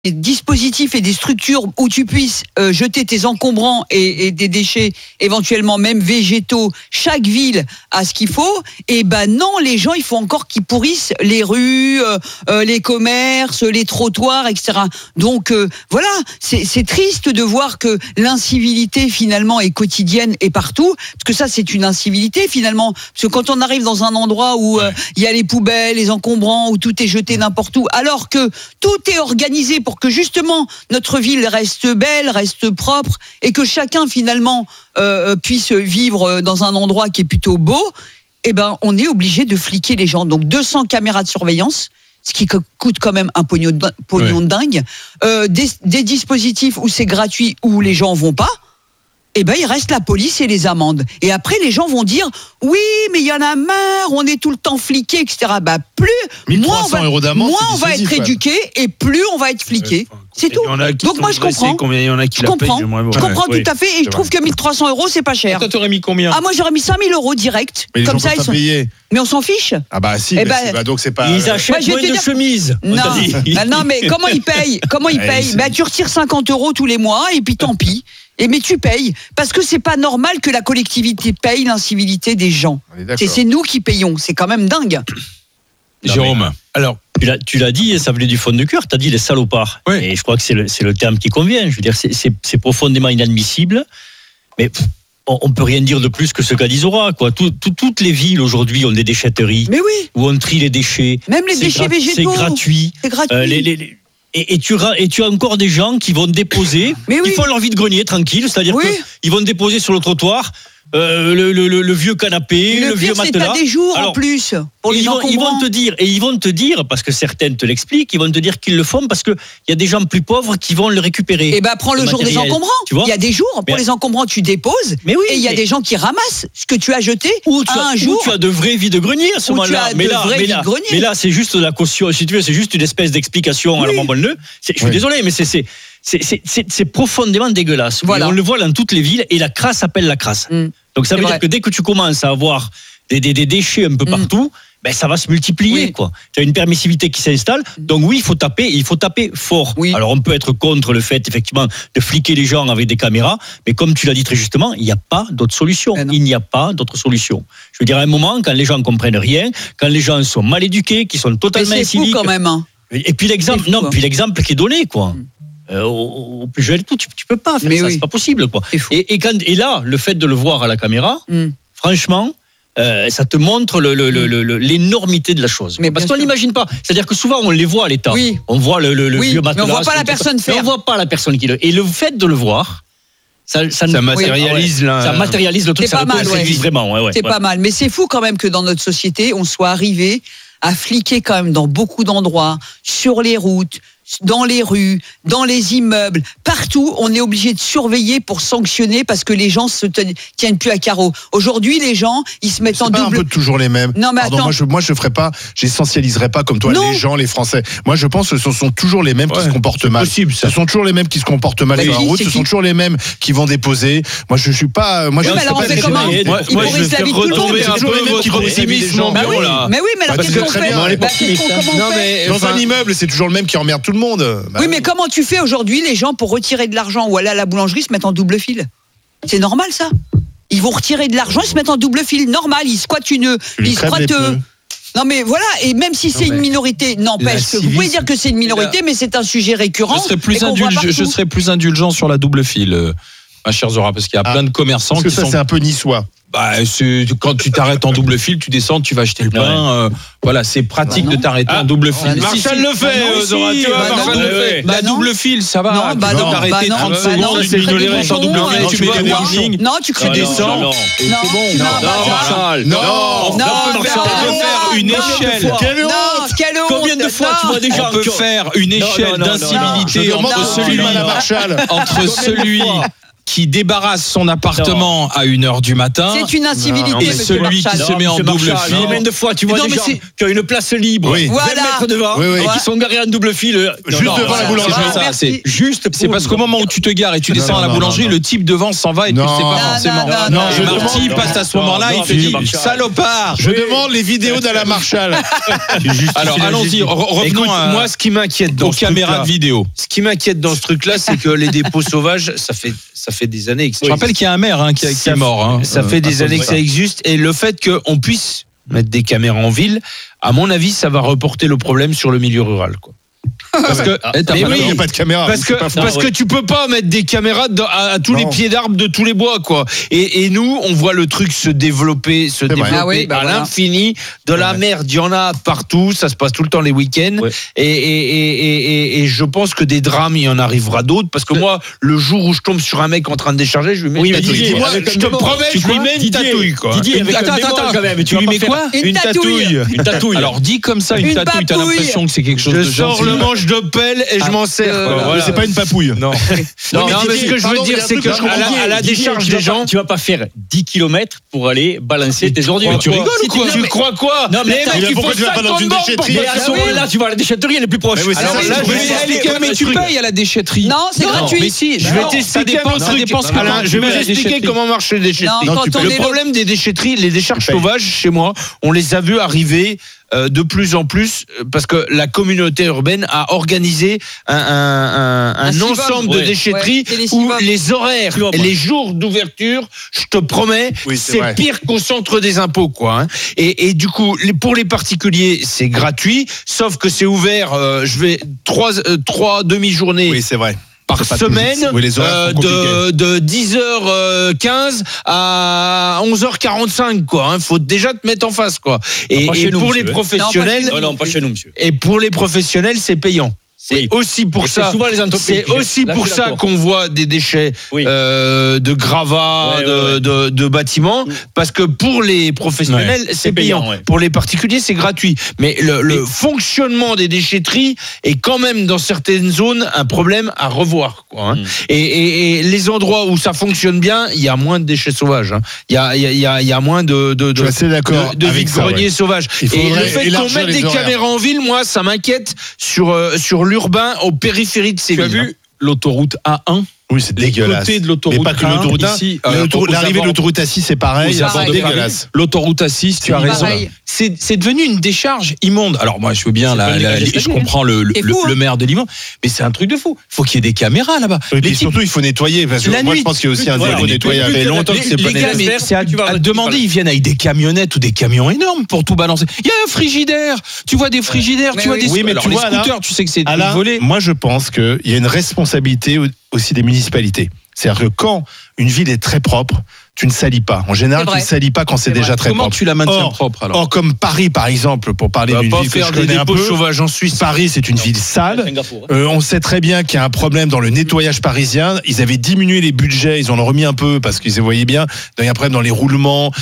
des dispositifs et des structures où tu puisses jeter tes encombrants et des déchets, éventuellement même végétaux, chaque ville a ce qu'il faut, et ben non, les gens, il faut encore qu'ils pourrissent les rues, les commerces, les trottoirs, etc. Donc voilà, c'est triste de voir que l'incivilité finalement est quotidienne et partout, parce que ça c'est une incivilité finalement, parce que quand on arrive dans un endroit où il y a les poubelles, les encombrants, où tout est jeté n'importe où, alors que tout est organisé pour que justement notre ville reste belle, reste propre, et que chacun finalement puisse vivre dans un endroit qui est plutôt beau, eh ben on est obligé de fliquer les gens. Donc 200 caméras de surveillance, ce qui coûte quand même un pognon de dingue, des dispositifs où c'est gratuit, où les gens vont pas. Eh ben, il reste la police et les amendes. Et après, les gens vont dire, oui, mais il y en a marre, on est tout le temps fliqué, etc. Bah, moins on va être éduqué et plus on va être fliqué. C'est tout. Donc moi, je comprends. Il y en a qui je comprends tout à fait, et je trouve que 1 300 €, c'est pas cher. Toi, t'aurais mis combien ? Ah, moi, j'aurais mis 5 000 € direct. Mais comme ça, ils sont payés. Mais on s'en fiche. Ah bah si, donc c'est pas. Ils achètent moins de chemises. Non, mais comment ils payent ? Bah, tu retires 50 € tous les mois et puis tant pis. Mais tu payes, parce que c'est pas normal que la collectivité paye l'incivilité des gens. C'est nous qui payons, c'est quand même dingue. Jérôme, alors tu l'as dit, ça venait du fond du cœur, tu as dit les salopards. Oui. Et je crois que c'est le terme qui convient. Je veux dire, c'est profondément inadmissible, mais on peut rien dire de plus que ce qu'a dit Zora, quoi. Toutes les villes aujourd'hui ont des déchetteries. Mais oui. Où on trie les déchets. Même les déchets végétaux. C'est gratuit. Et tu as encore des gens qui vont déposer, ils font leur vide-grenier tranquille, c'est-à-dire qu'ils vont déposer sur le trottoir le vieux canapé, le vieux matelas. C'est pas des jours en plus. Pour ils vont te dire, parce que certaines te l'expliquent, ils vont te dire qu'ils le font parce que il y a des gens plus pauvres qui vont le récupérer. Et ben prends le jour des encombrants. Il y a des jours pour les encombrants, tu déposes. Et il y a des gens qui ramassent ce que tu as jeté. Ou tu as de vrais vide-greniers à ce moment-là. Mais là, c'est juste de la caution. Si tu veux, c'est juste une espèce d'explication à la bonne. Je suis désolé, mais c'est profondément dégueulasse. Voilà. On le voit dans toutes les villes et la crasse appelle la crasse. Donc ça veut dire que dès que tu commences à avoir des déchets un peu partout, ben ça va se multiplier, quoi. Tu as une permissivité qui s'installe. Donc oui, il faut taper fort. Oui. Alors on peut être contre le fait effectivement de fliquer les gens avec des caméras, mais comme tu l'as dit très justement, il n'y a pas d'autre solution. Il n'y a pas d'autre solution. Je veux dire, à un moment, quand les gens comprennent rien, quand les gens sont mal éduqués, qui sont totalement incivils. Mais c'est fou quand même. Hein. Et puis l'exemple qui est donné, quoi. Au plus jeune, tu peux pas faire ça, c'est pas possible, quoi. Et là, le fait de le voir à la caméra, franchement, ça te montre l'énormité de la chose. Mais parce qu'on l'imagine pas. C'est-à-dire que souvent on les voit à l'état. Oui. On voit le vieux matelas. Mais on voit pas la personne faire. On voit pas la personne qui le. Et le fait de le voir, ça matérialise le truc. Ça matérialise vraiment. C'est pas mal. Mais c'est fou quand même que dans notre société, on soit arrivé à fliquer quand même dans beaucoup d'endroits, sur les routes, dans les rues, dans les immeubles, partout, on est obligé de surveiller pour sanctionner parce que les gens se tiennent plus à carreau. Aujourd'hui, les gens, ils se mettent en double. C'est pas un peu toujours les mêmes. Non, mais attends. Moi, je ferais pas, j'essentialiserais pas comme toi les gens, les Français. Moi, je pense que ce sont toujours les mêmes qui se comportent mal. Ce sont toujours les mêmes qui se comportent mal sur la route. Ce sont toujours les mêmes qui vont déposer. Moi, je suis pas. Mais alors, on fait comment ? Ils pourrissent la vie de tout le monde. C'est toujours les mêmes qui vont optimisme. Mais oui, mais alors qu'est-ce qu'on fait ? Dans un immeuble, c'est toujours le même qui emmerde tout le monde. Oui, mais comment tu fais aujourd'hui les gens pour retirer de l'argent ou aller à la boulangerie se mettent en double fil ? C'est normal ça ? Ils vont retirer de l'argent, ils se mettent en double fil, normal, ils squattent Non mais voilà, et même si c'est une minorité, n'empêche que vous pouvez dire que c'est une minorité, mais c'est un sujet récurrent. Je serais plus indulgent sur la double fil, ma chère Zora, parce qu'il y a plein de commerçants qui sont... c'est un peu niçois. Quand tu t'arrêtes en double fil, tu descends, tu vas acheter le pain. Voilà, c'est pratique de t'arrêter en double fil. Marshall le fait, Zora, tu vois, Marshall le fait. La double fil, ça va. Tu peux t'arrêter 30 secondes, tu mets en double fil, tu mets des warnings. Non, tu crées des descends. C'est bon. Marshall. Non, Marshall, on peut faire une échelle. Combien de fois tu vois des gens on peut faire une échelle d'incivilité entre celui qui débarrasse son appartement à 1h du matin. C'est une incivilité, et celui qui se met en double fil. Combien de fois tu vois des gens qui ont une place libre, 20 mètres devant, et qui sont garés en double fil, juste devant la boulangerie. C'est juste, c'est parce qu'au moment où tu te gares et tu descends à la boulangerie, le type devant s'en va et tu ne sais pas forcément. Et Marty passe à ce moment-là, il te dit salopard. Je demande les vidéos d'Alain Marshall. Alors allons-y, revenons à moi, ce qui m'inquiète dans aux caméras de vidéo. Ce qui m'inquiète dans ce truc-là, c'est que les dépôts sauvages, ça fait des années que ça. Je rappelle qu'il y a un maire qui est mort. Ça fait des années que ça existe, et le fait qu'on puisse mettre des caméras en ville, à mon avis, ça va reporter le problème sur le milieu rural, quoi. Parce que il n'y a pas de caméra. Parce que tu peux pas mettre des caméras à tous les pieds d'arbres de tous les bois, quoi. Et nous, on voit le truc se développer à l'infini. De la merde, il y en a partout. Ça se passe tout le temps les week-ends. Ouais. Et je pense que des drames, il y en arrivera d'autres. Parce que moi, le jour où je tombe sur un mec en train de décharger, je lui mets une tatouille. Je te promets, je lui mets une tatouille, quoi. Attends, tu lui mets quoi? Une tatouille. Alors dis comme ça, une tatouille. T'as l'impression que c'est quelque chose de gentil. Je sors le manche de pelle et je m'en sers. C'est pas une papouille. Non. Mais ce que je veux dire, c'est qu'à la décharge des gens, tu vas pas faire 10 km pour aller balancer tes ordures. Tu rigoles ou quoi? Tu crois quoi? Non, mais pourquoi tu vas pas dans une déchetterie? Là, tu vas à la déchetterie, elle est plus proche. Mais tu payes à la déchetterie. Non, c'est gratuit. Mais si, je vais t'expliquer un autre truc. Je vais t'expliquer comment marchent les déchetteries. Le problème des déchetteries, les décharges sauvages chez moi, on les a vus arriver de plus en plus, parce que la communauté urbaine a organisé un ensemble de déchetteries où les horaires et les jours d'ouverture, je te promets, c'est pire qu'au centre des impôts, quoi. Et du coup, pour les particuliers, c'est gratuit, sauf que c'est ouvert, trois demi-journées. Oui, c'est vrai. Par semaine, de 10h15 à 11h45, quoi. Faut déjà te mettre en face, quoi. Et pour les professionnels, non, pas chez nous, monsieur. Et pour les professionnels, c'est payant. C'est aussi pour ça. C'est aussi pour ça qu'on voit des déchets de gravats, de bâtiments, parce que pour les professionnels, c'est payant. Pour les particuliers, c'est gratuit. Mais le fonctionnement des déchetteries est quand même dans certaines zones un problème à revoir, quoi. Et les endroits où ça fonctionne bien, il y a moins de déchets sauvages. Il y a moins de vide-greniers sauvages. Et le fait qu'on mette des caméras en ville, moi, ça m'inquiète sur l'urbain au périphérie de ces villes. Tu as vu l'autoroute A1? Oui, c'est dégueulasse. De l'autoroute, mais pas que l'autoroute A1. L'arrivée de l'autoroute A6, c'est pareil. C'est dégueulasse. L'autoroute A6, tu as raison. C'est devenu une décharge immonde. Alors moi, je veux bien, je comprends le maire de Limoges, mais c'est un truc de fou. Il faut qu'il y ait des caméras là-bas. Et surtout, il faut nettoyer. Parce que moi, je pense qu'il y a aussi un défaut nettoyage. Ça fait longtemps que c'est pas nettoyé. C'est à demander. Ils viennent avec des camionnettes ou des camions énormes pour tout balancer. Il y a un frigidaire. Tu vois des frigidaires, tu vois des scooters. Tu sais que c'est volé. Moi, je pense qu'il y a une responsabilité aussi des municipalités. C'est-à-dire que quand une ville est très propre, tu ne salis pas. En général, tu ne salis pas quand c'est déjà très propre. Comment tu la maintiens propre alors? Or, comme Paris, par exemple, pour parler d'une ville que je connais un peu, sauvages en Suisse. Paris, c'est une ville sale. On sait très bien qu'il y a un problème dans le nettoyage parisien. Ils avaient diminué les budgets, ils en ont remis un peu parce qu'ils voyaient bien. Il y a un problème dans les roulements.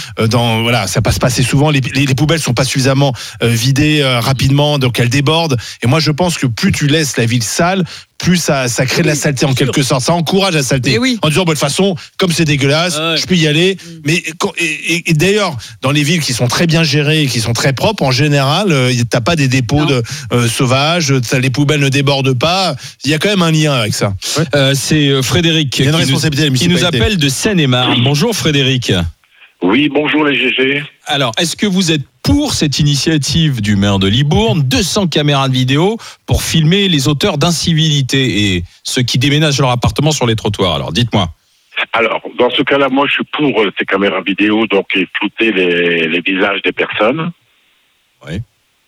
Ça passe pas assez souvent. Les poubelles sont pas suffisamment vidées rapidement, donc elles débordent. Et moi, je pense que plus tu laisses la ville sale, plus ça crée de la saleté en quelque sorte. Ça encourage la saleté. En disant, de toute façon, comme c'est dégueulasse, je peux y aller. Mais et d'ailleurs, dans les villes qui sont très bien gérées et qui sont très propres, en général, t'as pas des dépôts sauvages, les poubelles ne débordent pas. Il y a quand même un lien avec ça. C'est Frédéric qui nous appelle de Seine-et-Marne. Bonjour Frédéric. Oui, bonjour les GG. Alors, est-ce que vous êtes pour cette initiative du maire de Libourne, 200 caméras de vidéo pour filmer les auteurs d'incivilité et ceux qui déménagent leur appartement sur les trottoirs? Alors, dites-moi. Alors, dans ce cas-là, moi, je suis pour ces caméras vidéo, donc et flouter les visages des personnes. Oui.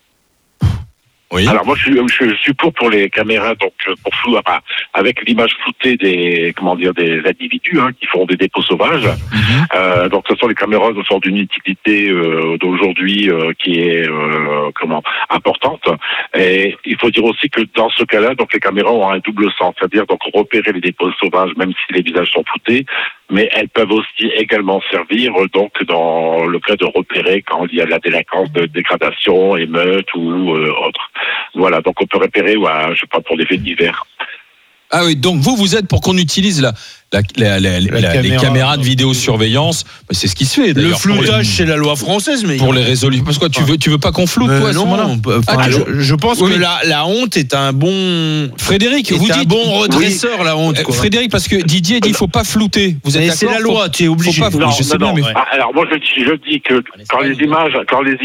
Alors moi je suis pour les caméras, donc pour flou, avec l'image floutée des individus qui font des dépôts sauvages. Donc ce sont les caméras sont d'une utilité d'aujourd'hui qui est importante. Et il faut dire aussi que dans ce cas-là, donc les caméras ont un double sens, c'est-à-dire donc repérer les dépôts sauvages même si les visages sont floutés, mais elles peuvent aussi également servir donc dans le cas de repérer quand il y a de la délinquance, de dégradation, émeute ou autre. Voilà, donc on peut repérer, je sais pas, pour des faits divers. Ah oui, donc vous êtes pour qu'on utilise les caméras de vidéosurveillance. C'est ce qui se fait d'ailleurs. Le floutage, c'est la loi française, mais pour les résolutions. Parce que tu veux pas qu'on floute, toi, à ce moment-là? Je pense que la honte est un bon. Frédéric, vous dites un bon redresseur, la honte. Quoi. Frédéric, parce que Didier dit il faut pas flouter. Vous êtes d'accord? C'est la loi, tu es obligé. Non, je sais bien, mais alors moi je dis que quand les images.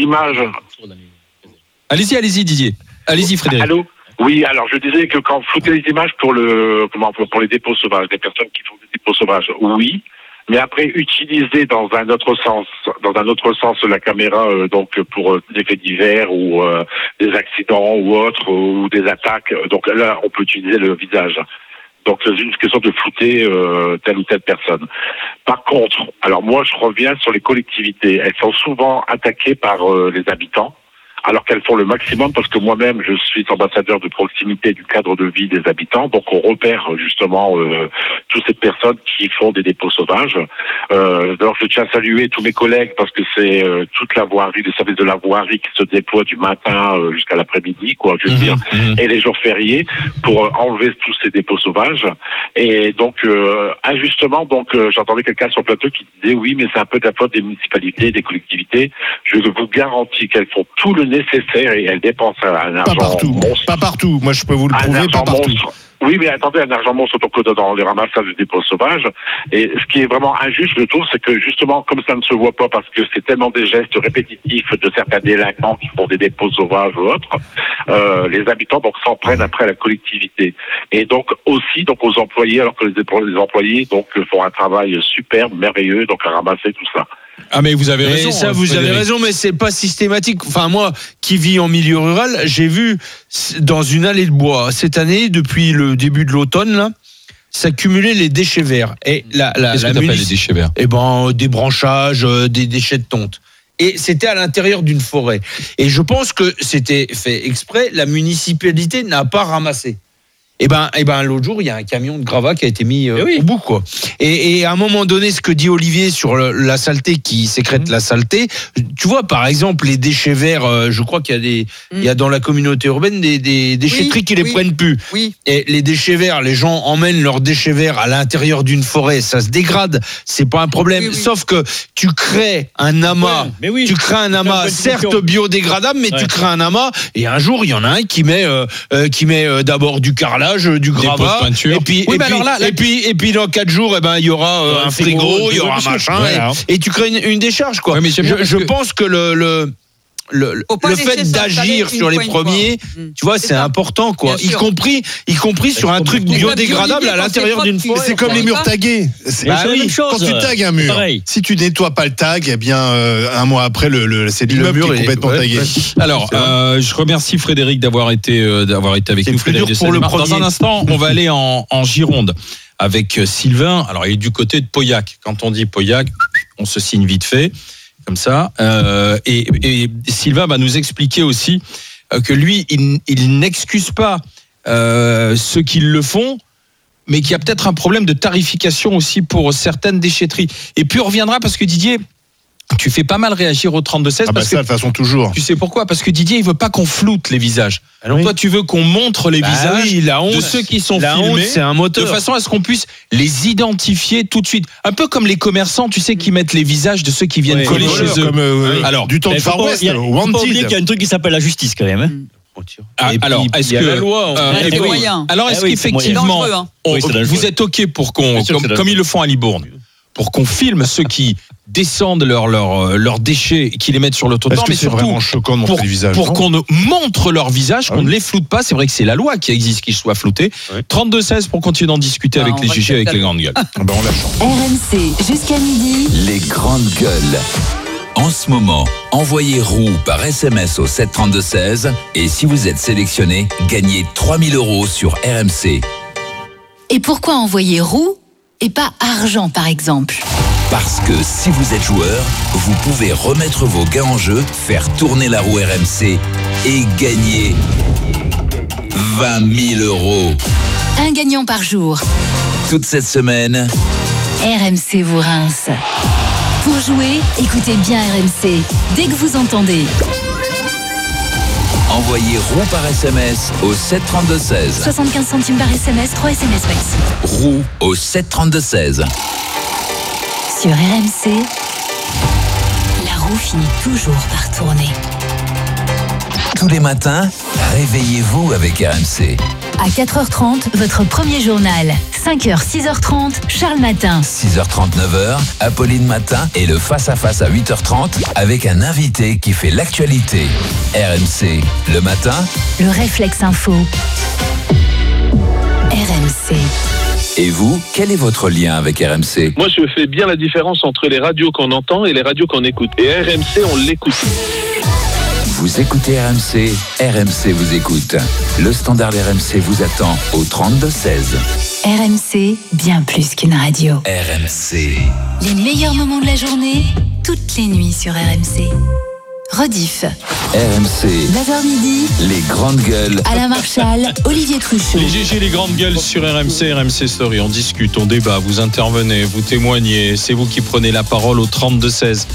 Allez-y, Didier. Allez-y, Frédéric. Allô? Oui, alors je disais que quand flouter les images pour les dépôts sauvages, des personnes qui font des dépôts sauvages, oui, mais après utiliser dans un autre sens la caméra donc pour des faits divers ou des accidents ou autres ou des attaques, donc là on peut utiliser le visage. Donc c'est une question de flouter telle ou telle personne. Par contre, alors moi je reviens sur les collectivités, elles sont souvent attaquées par les habitants. Alors qu'elles font le maximum, parce que moi-même, je suis ambassadeur de proximité du cadre de vie des habitants, donc on repère justement toutes ces personnes qui font des dépôts sauvages. Alors je tiens à saluer tous mes collègues, parce que c'est toute la voirie, le service de la voirie qui se déploie du matin jusqu'à l'après-midi, quoi, je veux dire, et les jours fériés, pour enlever tous ces dépôts sauvages. Et donc, injustement, j'entendais quelqu'un sur le plateau qui disait oui, mais c'est un peu de la faute des municipalités, des collectivités. Je vous garantis qu'elles font tout le nécessaire et elles dépensent un argent monstre. Pas partout. Moi, je peux vous le prouver, pas partout. Oui, mais attendez, un argent monstre dans les ramassages de dépôts sauvages. Et ce qui est vraiment injuste, je trouve, c'est que justement, comme ça ne se voit pas, parce que c'est tellement des gestes répétitifs de certains délinquants qui font des dépôts sauvages ou autres, les habitants s'en prennent après à la collectivité. Et donc aussi aux employés, alors que les employés font un travail superbe, merveilleux, à ramasser tout ça. Ah mais vous avez raison. Ça, vous avez raison, mais c'est pas systématique. Enfin, moi, qui vis en milieu rural, j'ai vu dans une allée de bois cette année, depuis le début de l'automne, là, s'accumuler les déchets verts. Et qu'est-ce que t'appelles les déchets verts? Des branchages, des déchets de tonte. Et c'était à l'intérieur d'une forêt. Et je pense que c'était fait exprès. La municipalité n'a pas ramassé. Et l'autre jour, il y a un camion de gravats qui a été mis au bout, quoi. Et à un moment donné, ce que dit Olivier sur la saleté qui sécrète la saleté, tu vois, par exemple, les déchets verts, je crois qu'il y a dans la communauté urbaine des déchetteries qui les prennent plus. Oui. Et les déchets verts, les gens emmènent leurs déchets verts à l'intérieur d'une forêt, ça se dégrade, c'est pas un problème. Oui. Sauf que tu crées un amas, tu crées un amas, certes biodégradable, mais tu crées un amas, et un jour, il y en a un qui met d'abord du carrelage, du gravat, et puis dans 4 jours, il y aura un frigo, il y aura un machin, et tu crées une décharge, quoi. Ouais, je pense que le fait d'agir sur les premiers, tu vois, c'est important, quoi. Y compris sur un truc biodégradable à l'intérieur d'une forêt. C'est comme les murs tagués. Quand tu tagues un mur, si tu nettoies pas le tag, un mois après, c'est l'immeuble qui est complètement tagué. Alors, je remercie Frédéric d'avoir été avec nous. Frédéric, dans un instant, on va aller en Gironde avec Sylvain. Alors, il est du côté de Pauillac. Quand on dit Pauillac, on se signe vite fait. Comme ça, et Sylvain va nous expliquer aussi que lui, il n'excuse pas ceux qui le font, mais qu'il y a peut-être un problème de tarification aussi pour certaines déchetteries. Et puis on reviendra parce que Didier, tu fais pas mal réagir au 32-16. Parce que de toute façon, toujours. Tu sais pourquoi? Parce que Didier, il veut pas qu'on floute les visages. Alors toi, tu veux qu'on montre les visages de ceux qui sont filmés, c'est un moteur. De façon à ce qu'on puisse les identifier tout de suite. Un peu comme les commerçants, tu sais, qui mettent les visages de ceux qui viennent coller chez eux. Comme, alors, du temps de Far West, il faut pas oublier qu'il y a un truc qui s'appelle la justice quand même. Alors, est-ce que la loi, alors est-ce qu'effectivement, vous êtes OK pour qu'on, comme ils le font à Libourne, pour qu'on filme ceux qui descendent leurs déchets, qui les mettent sur le trottoir, mais surtout choquant de montrer les visages, pour qu'on montre leurs visages, qu'on ne les floute pas. C'est vrai que c'est la loi qui existe qu'ils soient floutés. 32-16 pour continuer d'en discuter avec les GG, avec les grandes gueules. On la chante. RMC jusqu'à midi. Les grandes gueules. En ce moment, envoyez roue par SMS au 732-16 et si vous êtes sélectionné, gagnez 3 000 € sur RMC. Et pourquoi envoyer roue et pas argent, par exemple? Parce que si vous êtes joueur, vous pouvez remettre vos gains en jeu, faire tourner la roue RMC et gagner 20 000 €. Un gagnant par jour. Toute cette semaine, RMC vous rince. Pour jouer, écoutez bien RMC. Dès que vous entendez Envoyez roue par SMS au 732-16. 75 centimes par SMS, 3 SMS maxi. Roue au 732-16. Sur RMC, la roue finit toujours par tourner. Tous les matins, réveillez-vous avec RMC. À 4h30, votre premier journal. 5h, 6h30, Charles Matin. 6h30, 9h, Apolline Matin et le face-à-face à 8h30 avec un invité qui fait l'actualité. RMC, le matin. Le réflexe info. RMC. Et vous, quel est votre lien avec RMC ? Moi, je fais bien la différence entre les radios qu'on entend et les radios qu'on écoute. Et RMC, on l'écoute. Vous écoutez RMC, RMC vous écoute. Le standard RMC vous attend au 32-16. RMC, bien plus qu'une radio. RMC. Les meilleurs moments de la journée, toutes les nuits sur RMC. Rediff. RMC. 9h midi. Les grandes gueules. Alain Marchal, Olivier Truchot. Les GG, les grandes gueules sur RMC, RMC Story. On discute, on débat, vous intervenez, vous témoignez. C'est vous qui prenez la parole au 32-16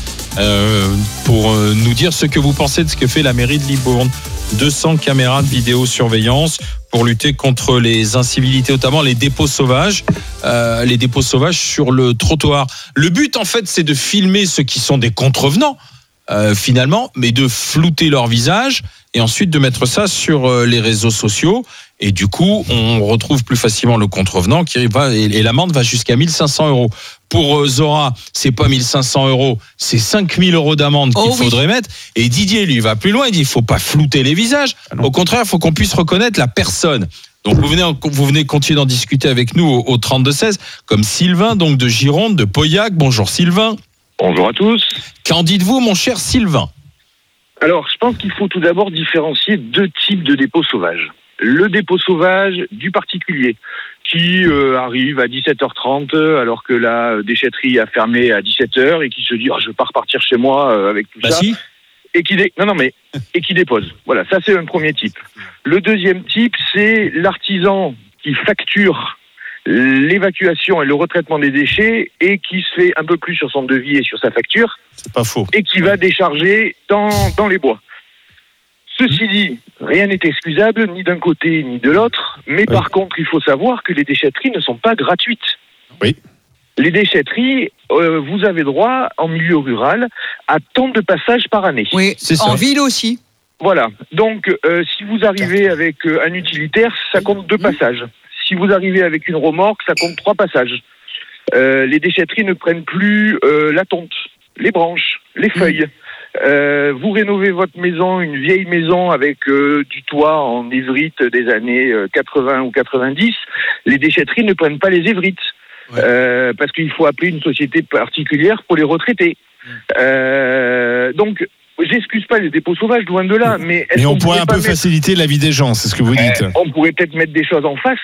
pour nous dire ce que vous pensez de ce que fait la mairie de Libourne. 200 caméras de vidéosurveillance pour lutter contre les incivilités, notamment les dépôts sauvages. Les dépôts sauvages sur le trottoir. Le but, en fait, c'est de filmer ceux qui sont des contrevenants. Finalement, mais de flouter leur visage et ensuite de mettre ça sur les réseaux sociaux. Et du coup, on retrouve plus facilement le contrevenant qui va, et l'amende va jusqu'à 1 500 €. Pour Zora, c'est pas 1 500 €, c'est 5 000 € d'amende qu'il faudrait mettre. Et Didier, lui, va plus loin. Il dit, il faut pas flouter les visages. Au contraire, il faut qu'on puisse reconnaître la personne. Donc, vous venez continuer d'en discuter avec nous au 32-16, comme Sylvain, donc de Gironde, de Pauillac. Bonjour Sylvain. Bonjour à tous. Qu'en dites-vous, mon cher Sylvain ? Alors, je pense qu'il faut tout d'abord différencier deux types de dépôts sauvages. Le dépôt sauvage du particulier, qui arrive à 17h30 alors que la déchetterie a fermé à 17h et qui se dit je vais pas repartir chez moi avec tout ça. Si. Et qui dépose. Voilà, ça c'est un premier type. Le deuxième type, c'est l'artisan qui facture l'évacuation et le retraitement des déchets et qui se fait un peu plus sur son devis et sur sa facture. C'est pas faux. Et qui va décharger dans les bois. Ceci dit, rien n'est excusable, ni d'un côté ni de l'autre, mais par contre, il faut savoir que les déchetteries ne sont pas gratuites. Oui. Les déchetteries, vous avez droit, en milieu rural, à tant de passages par année. Oui, c'est ça. En ville aussi. Voilà. Donc, si vous arrivez avec un utilitaire, ça compte 2 passages. Si vous arrivez avec une remorque, ça compte 3 passages. Les déchetteries ne prennent plus la tonte, les branches, les feuilles. Vous rénovez votre maison, une vieille maison avec du toit en évrite des années 80 ou 90, les déchetteries ne prennent pas les évrites. Parce qu'il faut appeler une société particulière pour les retraiter. Donc, j'excuse pas les dépôts sauvages, loin de là. Mais on pourrait un peu faciliter la vie des gens, c'est ce que vous dites. On pourrait peut-être mettre des choses en face.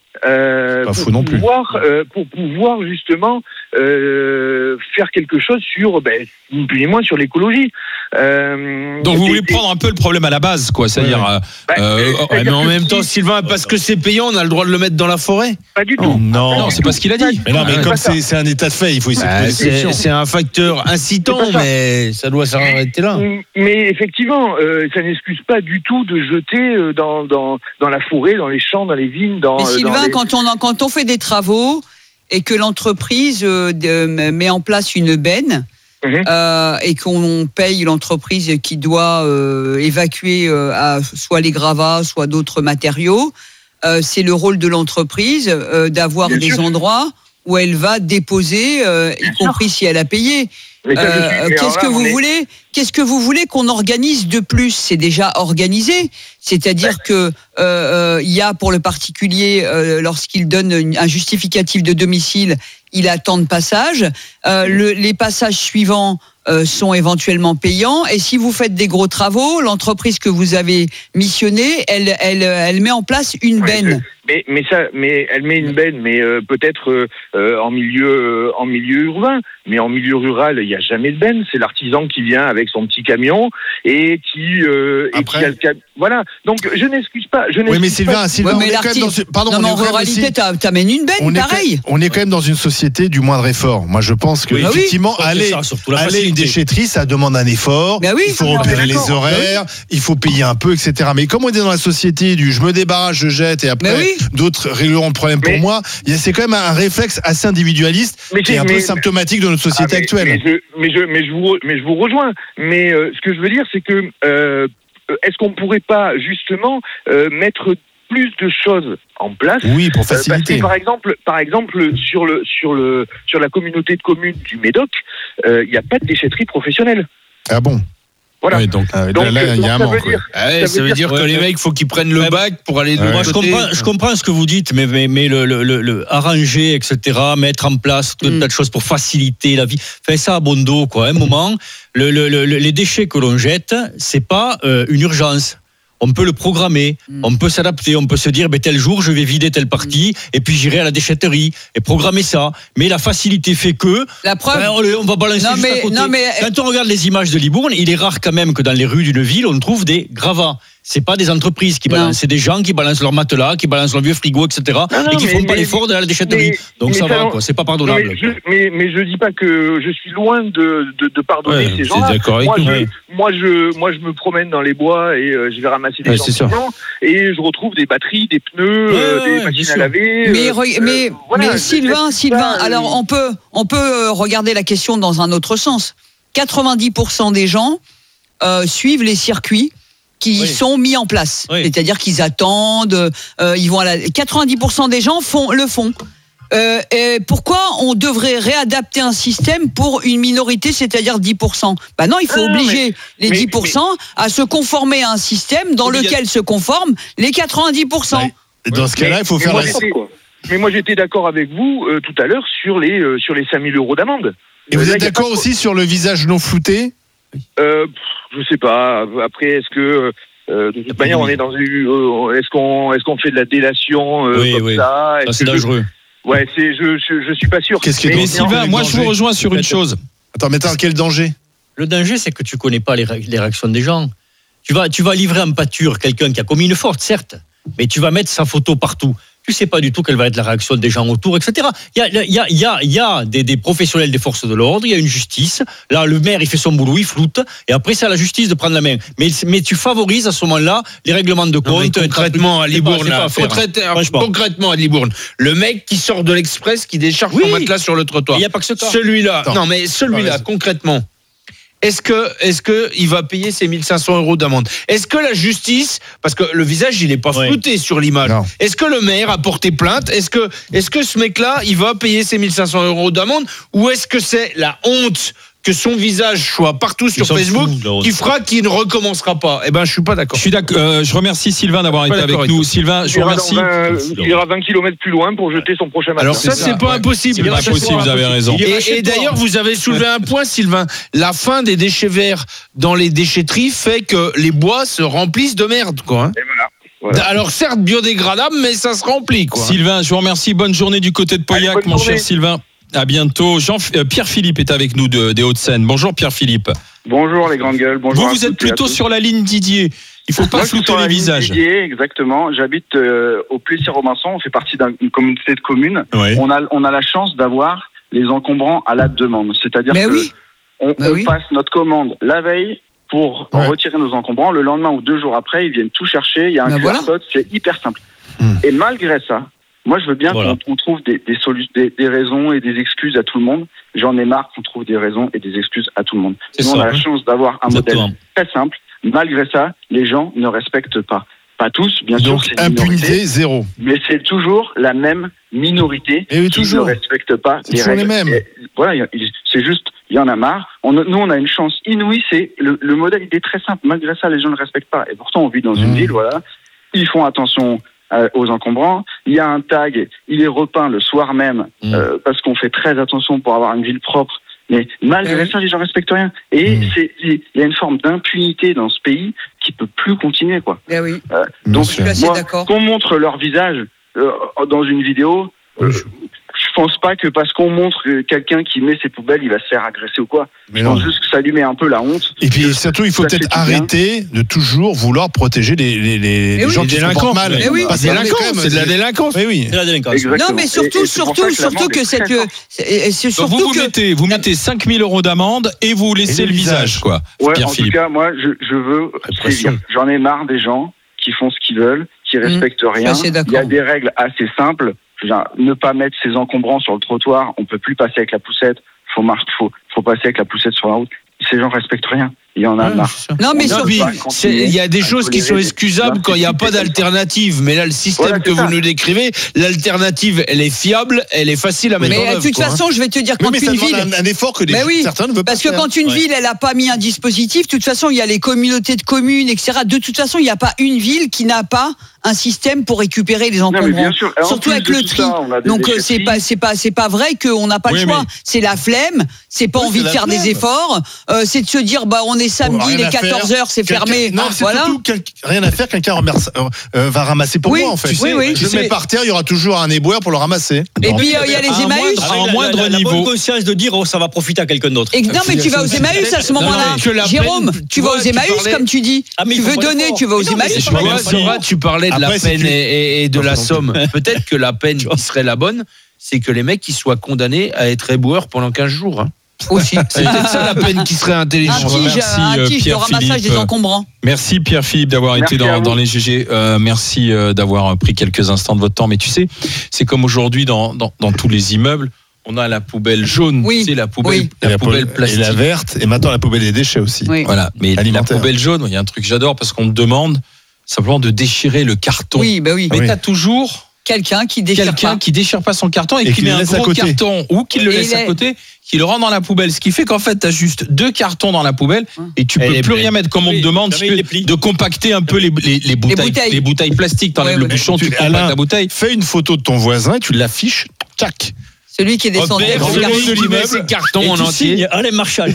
Pour pouvoir justement faire quelque chose sur, ni plus ni moins, sur l'écologie. Donc vous voulez prendre un peu le problème à la base, quoi, c'est-à-dire. Mais en même temps, Sylvain, parce que c'est payant, on a le droit de le mettre dans la forêt. Pas du tout. Non, c'est pas ce qu'il a dit. Mais non, mais comme c'est un état de fait, il faut essayer de poser des questions. C'est un facteur incitant, mais ça doit s'arrêter là. Mais effectivement, ça n'excuse pas du tout de jeter dans la forêt, dans les champs, dans les vignes, Mais Sylvain, quand on fait des travaux et que l'entreprise met en place une benne et qu'on paye l'entreprise qui doit évacuer soit les gravats, soit d'autres matériaux, c'est le rôle de l'entreprise d'avoir des endroits où elle va déposer, y compris si elle a payé. Qu'est-ce que vous voulez qu'on organise de plus ? C'est déjà organisé. C'est-à-dire que il y a pour le particulier, lorsqu'il donne un justificatif de domicile, il attend de passage. Les passages suivants sont éventuellement payants. Et si vous faites des gros travaux, l'entreprise que vous avez missionnée, elle met en place une benne mais elle met une benne, mais peut-être en milieu urbain, mais en milieu rural, il n'y a jamais de benne. C'est l'artisan qui vient avec son petit camion et qui voilà. Donc je n'excuse pas. Oui, mais Sylvain, on est quand même pardon, en ruralité, t'amènes une benne, pareil. On est quand même dans une société du moindre effort. Moi, je pense que effectivement, aller une déchetterie, ça demande un effort. Il faut repérer les horaires, il faut payer un peu, etc. Mais comme on est dans la société du je me débarrasse, je jette et après d'autres régleront le problème pour moi, c'est quand même un réflexe assez individualiste qui est un peu symptomatique de notre société actuelle. Mais je vous rejoins. Mais ce que je veux dire, c'est que est-ce qu'on pourrait pas justement mettre plus de choses en place? Oui, pour faciliter. Parce que par exemple, sur la communauté de communes du Médoc, il n'y a pas de déchetterie professionnelle. Ah bon? Voilà. Donc là, il y a un manque. Ça veut dire que les mecs, faut qu'ils prennent le bac pour aller de Moi, je comprends ce que vous dites, mais le arranger, etc., mettre en place tout un tas de choses pour faciliter la vie. Fais ça à bon dos, quoi. À un moment, les déchets que l'on jette, c'est pas une urgence. On peut le programmer, on peut s'adapter, on peut se dire tel jour je vais vider telle partie et puis j'irai à la déchetterie et programmer ça. Mais la facilité fait que la preuve, on va balancer juste à côté. Quand on regarde les images de Libourne, il est rare quand même que dans les rues d'une ville on trouve des gravats. C'est pas des entreprises qui balancent, c'est des gens qui balancent leur matelas, qui balancent leur vieux frigo, etc. et qui font pas l'effort d'aller à la déchetterie. Donc ça va, quoi. C'est pas pardonnable. Mais je dis pas que je suis loin de pardonner ces gens-là. Moi, je me promène dans les bois et je vais ramasser des champignons et je retrouve des batteries, des pneus, des machines à laver. Mais Sylvain, alors on peut regarder la question dans un autre sens. 90% des gens suivent les circuits qui sont mis en place. C'est-à-dire qu'ils attendent, ils vont 90% des gens le font. Et pourquoi on devrait réadapter un système pour une minorité, c'est-à-dire 10%? Non, il faut obliger les 10% à se conformer à un système dans lequel se conforment les 90%. Dans ce cas-là, il faut faire Mais moi, j'étais d'accord avec vous tout à l'heure sur les 5 000 € d'amende. Et vous êtes d'accord aussi sur le visage non flouté? Je sais pas. Après, est-ce que de toute manière, on est dans une. Est-ce qu'on fait de la délation comme ça? C'est dangereux. Je suis pas sûr. Mais Sylvain, moi, je vous rejoins sur une chose. Attends, mais quel danger? Le danger, c'est que tu connais pas les réactions des gens. Tu vas livrer en pâture quelqu'un qui a commis une faute, certes, mais tu vas mettre sa photo partout. Tu sais pas du tout quelle va être la réaction des gens autour, etc. Il y a des professionnels des forces de l'ordre, il y a une justice. Là, le maire, il fait son boulot, il floute, et après, c'est à la justice de prendre la main. Mais tu favorises à ce moment-là les règlements de compte. Concrètement, à Libourne, concrètement à Libourne, le mec qui sort de l'Express, qui décharge son matelas sur le trottoir. Il n'y a pas que ce cas. Celui-là, concrètement. Est-ce que il va payer ses 1 500 € d'amende? Est-ce que la justice, parce que le visage il est pas flouté sur l'image, est-ce que le maire a porté plainte? Est-ce que ce mec-là il va payer ses 1 500 € d'amende, ou est-ce que c'est la honte que son visage soit partout sur Facebook qui fera qu'il ne recommencera pas? Je suis pas d'accord. Je suis d'accord. Je remercie Sylvain d'avoir été avec nous. Sylvain, je vous remercie. Il ira 20 km plus loin pour jeter son prochain matelas. Alors ça, c'est pas impossible. C'est pas possible, vous avez raison. Et d'ailleurs, vous avez soulevé un point, Sylvain. La fin des déchets verts dans les déchetteries fait que les bois se remplissent de merde, quoi. Et voilà. Alors certes biodégradable, mais ça se remplit, quoi. Sylvain, je vous remercie. Bonne journée du côté de Pauillac, mon cher Sylvain. À bientôt. Pierre-Philippe est avec nous des Hauts-de-Seine. Bonjour Pierre-Philippe. Bonjour les grandes gueules. Bonjour. Vous êtes plutôt sur la ligne Didier. Il ne faut pas flouter les visages. Didier, exactement. J'habite au Plessis-Robinson. On fait partie d'une communauté de communes. Oui. On a la chance d'avoir les encombrants à la demande. C'est-à-dire on passe notre commande la veille pour retirer nos encombrants. Le lendemain ou 2 jours après, ils viennent tout chercher. Il y a un QR code. C'est hyper simple. Et malgré ça, moi, je veux bien qu'on trouve des raisons et des excuses à tout le monde. J'en ai marre qu'on trouve des raisons et des excuses à tout le monde. Nous, on a la chance d'avoir un modèle très simple. Malgré ça, les gens ne respectent pas. Pas tous, bien sûr. Donc, impunité, zéro. Mais c'est toujours la même minorité qui ne respecte pas les règles. Les mêmes. C'est juste, il y en a marre. Nous, on a une chance inouïe. C'est le modèle, il est très simple. Malgré ça, les gens ne respectent pas. Et pourtant, on vit dans une ville, Ils font attention aux encombrants. Il y a un tag, il est repeint le soir même parce qu'on fait très attention pour avoir une ville propre. Mais malgré ça, les gens respectent rien. Et il y a une forme d'impunité dans ce pays qui peut plus continuer, quoi. Donc, moi, qu'on montre leur visage, dans une vidéo. Je pense pas que parce qu'on montre quelqu'un qui met ses poubelles, il va se faire agresser ou quoi. Je pense juste que ça lui met un peu la honte. Et puis surtout, il faut peut-être arrêter de toujours vouloir protéger les gens qui se comportent mal. C'est de la délinquance. Oui. C'est la délinquance. Exactement. Non, mais surtout que cette. Vous mettez 5 000 € d'amende et vous laissez le visage, quoi. Ouais, en tout cas, moi, je veux. J'en ai marre des gens qui font ce qu'ils veulent, qui respectent rien. Il y a des règles assez simples. Ne pas mettre ses encombrants sur le trottoir, on peut plus passer avec la poussette, faut passer avec la poussette sur la route. Ces gens respectent rien. Il y en a marre. Non, mais il y a des choses qui sont excusables quand il n'y a pas d'alternative. Mais là, le système que vous nous décrivez, l'alternative, elle est fiable, elle est facile à mettre en œuvre. Mais de toute façon, je vais te dire, quand une ville, un effort que certains ne veulent pas. Parce que quand une ville, elle n'a pas mis un dispositif, de toute façon, il y a les communautés de communes, etc. De toute façon, il n'y a pas une ville qui n'a pas un système pour récupérer les encombrants. Surtout avec le tri. Donc c'est pas vrai qu'on n'a pas le choix. C'est la flemme, c'est pas envie de faire des efforts, c'est de se dire on est samedi, les 14h, c'est fermé. Non, c'est surtout rien à faire, quelqu'un va ramasser pour moi en fait. Je mets par terre, il y aura toujours un éboueur pour le ramasser. Et puis il y a les Emmaüs. À un moindre niveau. La bonne conscience de dire ça va profiter à quelqu'un d'autre. Non, mais tu vas aux Emmaüs à ce moment-là. Jérôme, tu vas aux Emmaüs comme tu dis. Tu veux donner, tu vas aux Emmaüs. Tu parlais de la peine et de la somme. Peut-être que la peine qui serait la bonne, c'est que les mecs qui soient condamnés à être éboueurs pendant 15 jours. Aussi. C'est peut-être ça la peine qui serait intelligente. Un tige de ramassage des encombrants. Merci Pierre-Philippe d'avoir été dans les GG. Merci d'avoir pris quelques instants de votre temps. Mais tu sais, c'est comme aujourd'hui dans tous les immeubles. On a la poubelle jaune, c'est la poubelle plastique. Et la verte, et maintenant la poubelle des déchets aussi. Oui. Voilà, mais la poubelle jaune, il y a un truc que j'adore parce qu'on te demande simplement de déchirer le carton. Oui. Mais t'as toujours quelqu'un qui déchire pas son carton et qui met un gros carton ou qui le laisse à côté, qui le rend dans la poubelle. Ce qui fait qu'en fait, t'as juste 2 cartons dans la poubelle et tu peux plus rien mettre comme on te demande de compacter un peu les bouteilles plastiques. T'enlèves le bouchon, tu compactes la bouteille. Fais une photo de ton voisin et tu l'affiches. Tac. Celui qui est descendu de l'immeuble, carton en entier. Allez, Marshall.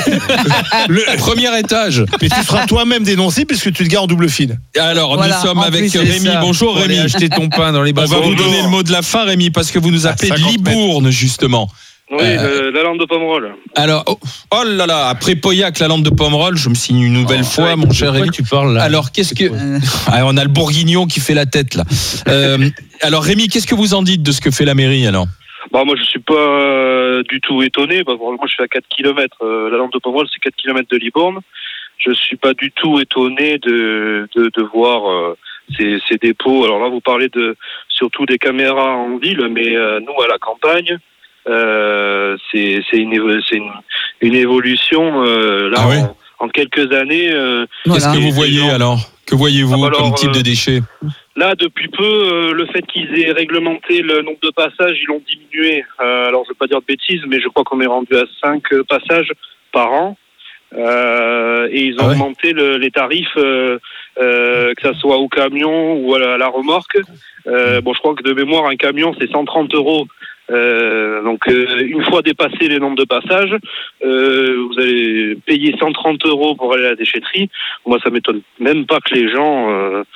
Le premier étage. Mais tu seras toi-même dénoncé puisque tu te gares en double fil. Alors, nous sommes avec Rémi. Bonjour Rémi. Acheter ton pain dans les bateaux. On va vous donner le mot de la fin, Rémi, parce que vous nous appelez de Libourne, justement. Oui, la lande de Pomerol. Alors, oh là là, après Pauillac, la lande de Pomerol, je me signe une nouvelle fois, mon cher Rémi. Tu parles là. Alors, qu'est-ce que. On a le bourguignon qui fait la tête, là. Alors, Rémi, qu'est-ce que vous en dites de ce que fait la mairie, alors ? Moi, je suis pas du tout étonné. Moi, je suis à 4 km. La lande de Pomerol, c'est 4 km de Libourne. Je suis pas du tout étonné de voir ces dépôts. Alors là, vous parlez surtout des caméras en ville, mais nous, à la campagne, c'est une évolution. En quelques années. Qu'est-ce que vous voyez alors ? Que voyez-vous comme type de déchets ? Là, depuis peu, le fait qu'ils aient réglementé le nombre de passages, ils l'ont diminué. Alors, je ne veux pas dire de bêtises, mais je crois qu'on est rendu à 5 passages par an. Et ils ont augmenté les tarifs, que ça soit au camion ou à la remorque. Je crois que de mémoire, un camion, c'est 130 €. Donc, une fois dépassé les nombres de passages, vous allez payer 130 € pour aller à la déchetterie. Moi, ça m'étonne même pas que les gens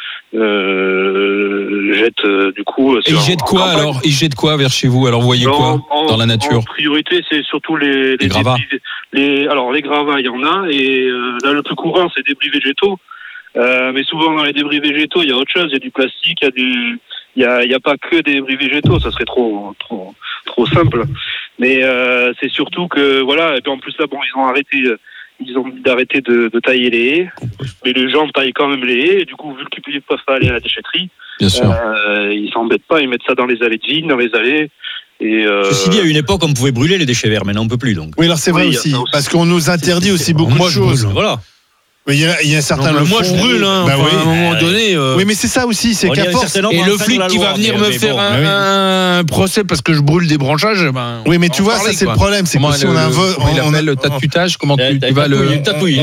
jettent du coup. Et ils jettent quoi alors ? Ils jettent quoi vers chez vous ? Alors, vous voyez quoi dans la nature ? En priorité, c'est surtout les gravats. Alors, les gravats, il y en a, et là, le plus courant, c'est des débris végétaux. Mais souvent, dans les débris végétaux, il y a autre chose. Il y a du plastique, il y a pas que des débris végétaux, ça serait trop simple. Mais c'est surtout que et puis en plus là ils ont dit d'arrêter de tailler les haies, mais les gens taillent quand même les haies, et du coup vu qu'ils ne peuvent pas aller à la déchetterie, ils s'embêtent pas, ils mettent ça dans les allées de vigne, dans les allées. Et Ceci dit, à une époque on pouvait brûler les déchets verts, maintenant on peut plus donc. Oui, alors c'est vrai aussi, parce qu'on nous interdit aussi beaucoup de choses. Voilà. Il y a certains. Moi je brûle, à un moment donné. Oui, mais c'est ça aussi, c'est qu'à force. Et le flic qui va venir me faire un procès parce que je brûle des branchages. Oui, mais tu vois, ça c'est le problème, c'est que si on a le tatouage, comment tu vas le tatouille.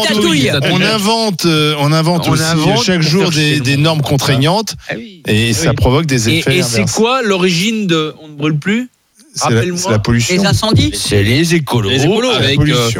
On invente aussi chaque jour des normes contraignantes et ça provoque des effets. Et c'est quoi l'origine de on ne brûle plus ? C'est la pollution. Les incendies. C'est les écolos avec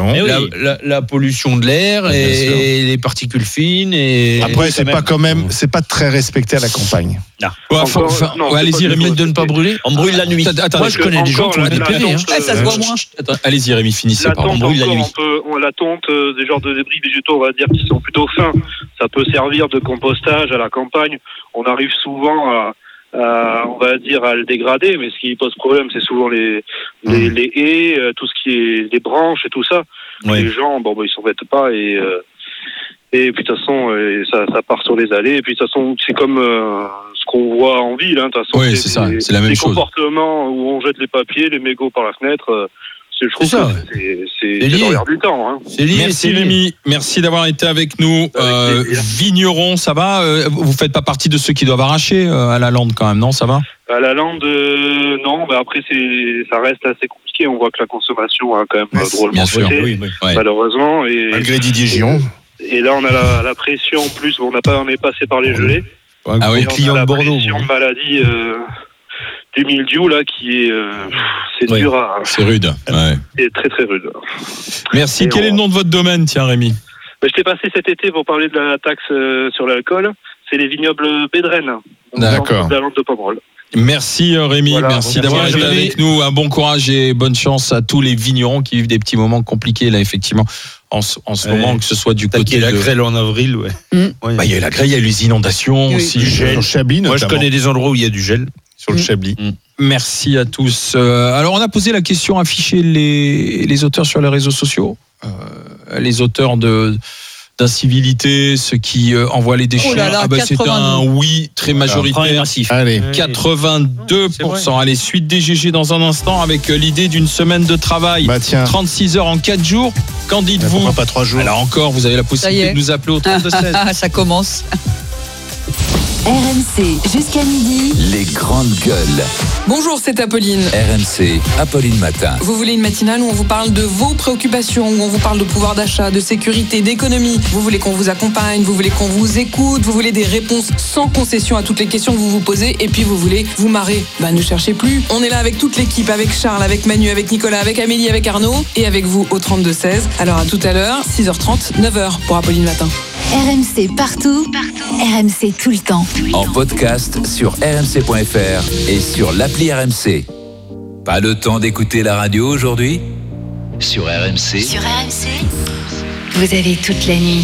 la pollution de l'air et les particules fines. Et après, c'est pas très respecté à la campagne. Allez-y, Rémi, de ne pas brûler. On brûle la nuit. Moi, je connais des gens qui ont des PV. Ça se voit moins. Allez-y, Rémi, finissez par on brûle la nuit. La tonte, des genres de débris végétaux, on va dire, qui sont plutôt fins. Ça peut servir de compostage à la campagne. On arrive souvent on va dire à le dégrader, mais ce qui pose problème, c'est souvent les haies, tout ce qui est les branches et tout ça. Oui. Les gens, ils s'en mettent pas et puis de toute façon, ça part sur les allées. Et puis de toute façon, c'est comme ce qu'on voit en ville. De toute façon, oui, c'est ça, c'est la même chose. Les comportements où on jette les papiers, les mégots par la fenêtre. Je trouve que c'est l'air du temps. Hein. Merci Rémi, merci d'avoir été avec nous. Vigneron, ça va vous faites pas partie de ceux qui doivent arracher à la lande quand même, non? Ça va? À la lande, non. Après, ça reste assez compliqué. On voit que la consommation a quand même drôlement monté, malheureusement. Malgré Didier Giron. Et là, on a la pression en plus. On est passé par les gelées. Ah oui, client de Bordeaux. La pression de maladie du mildiou là qui est c'est dur à. C'est rude. C'est très très rude. Merci. Quel est le nom de votre domaine, tiens, Rémi? Je t'ai passé cet été pour parler de la taxe sur l'alcool. C'est les vignobles Bédrennes. D'accord. De la Lande de Pomerol. Merci Rémi, merci d'avoir été avec nous. Un bon courage et bonne chance à tous les vignerons qui vivent des petits moments compliqués là, effectivement. En ce moment, que ce soit du côté de la grêle en avril, il y a la grêle, il y a les inondations aussi. Du gel. Sur Chablis, moi, je connais des endroits où il y a du gel. Sur le Chablis. Merci à tous. Alors, on a posé la question, afficher les auteurs sur les réseaux sociaux, les auteurs d'incivilité, ceux qui envoient les déchets. C'est un oui très majoritaire. Allez. 82%. Allez, suite des GG dans un instant avec l'idée d'une semaine de travail. 36 heures en 4 jours. Qu'en dites-vous? Pas 3 jours. Alors encore, vous avez la possibilité de nous appeler au 3216. Ça commence. RMC, jusqu'à midi. Les grandes gueules. Bonjour, c'est Apolline. RMC, Apolline Matin. Vous voulez une matinale où on vous parle de vos préoccupations, où on vous parle de pouvoir d'achat, de sécurité, d'économie. Vous voulez qu'on vous accompagne, vous voulez qu'on vous écoute, vous voulez des réponses sans concession à toutes les questions que vous vous posez, et puis vous voulez vous marrer. Ne cherchez plus. On est là avec toute l'équipe, avec Charles, avec Manu, avec Nicolas, avec Amélie, avec Arnaud, et avec vous au 32-16. Alors à tout à l'heure, 6h30, 9h pour Apolline Matin. RMC partout, RMC tout le temps. En podcast sur rmc.fr et sur l'appli RMC. Pas le temps d'écouter la radio aujourd'hui? Sur RMC. Sur RMC, vous avez toute la nuit.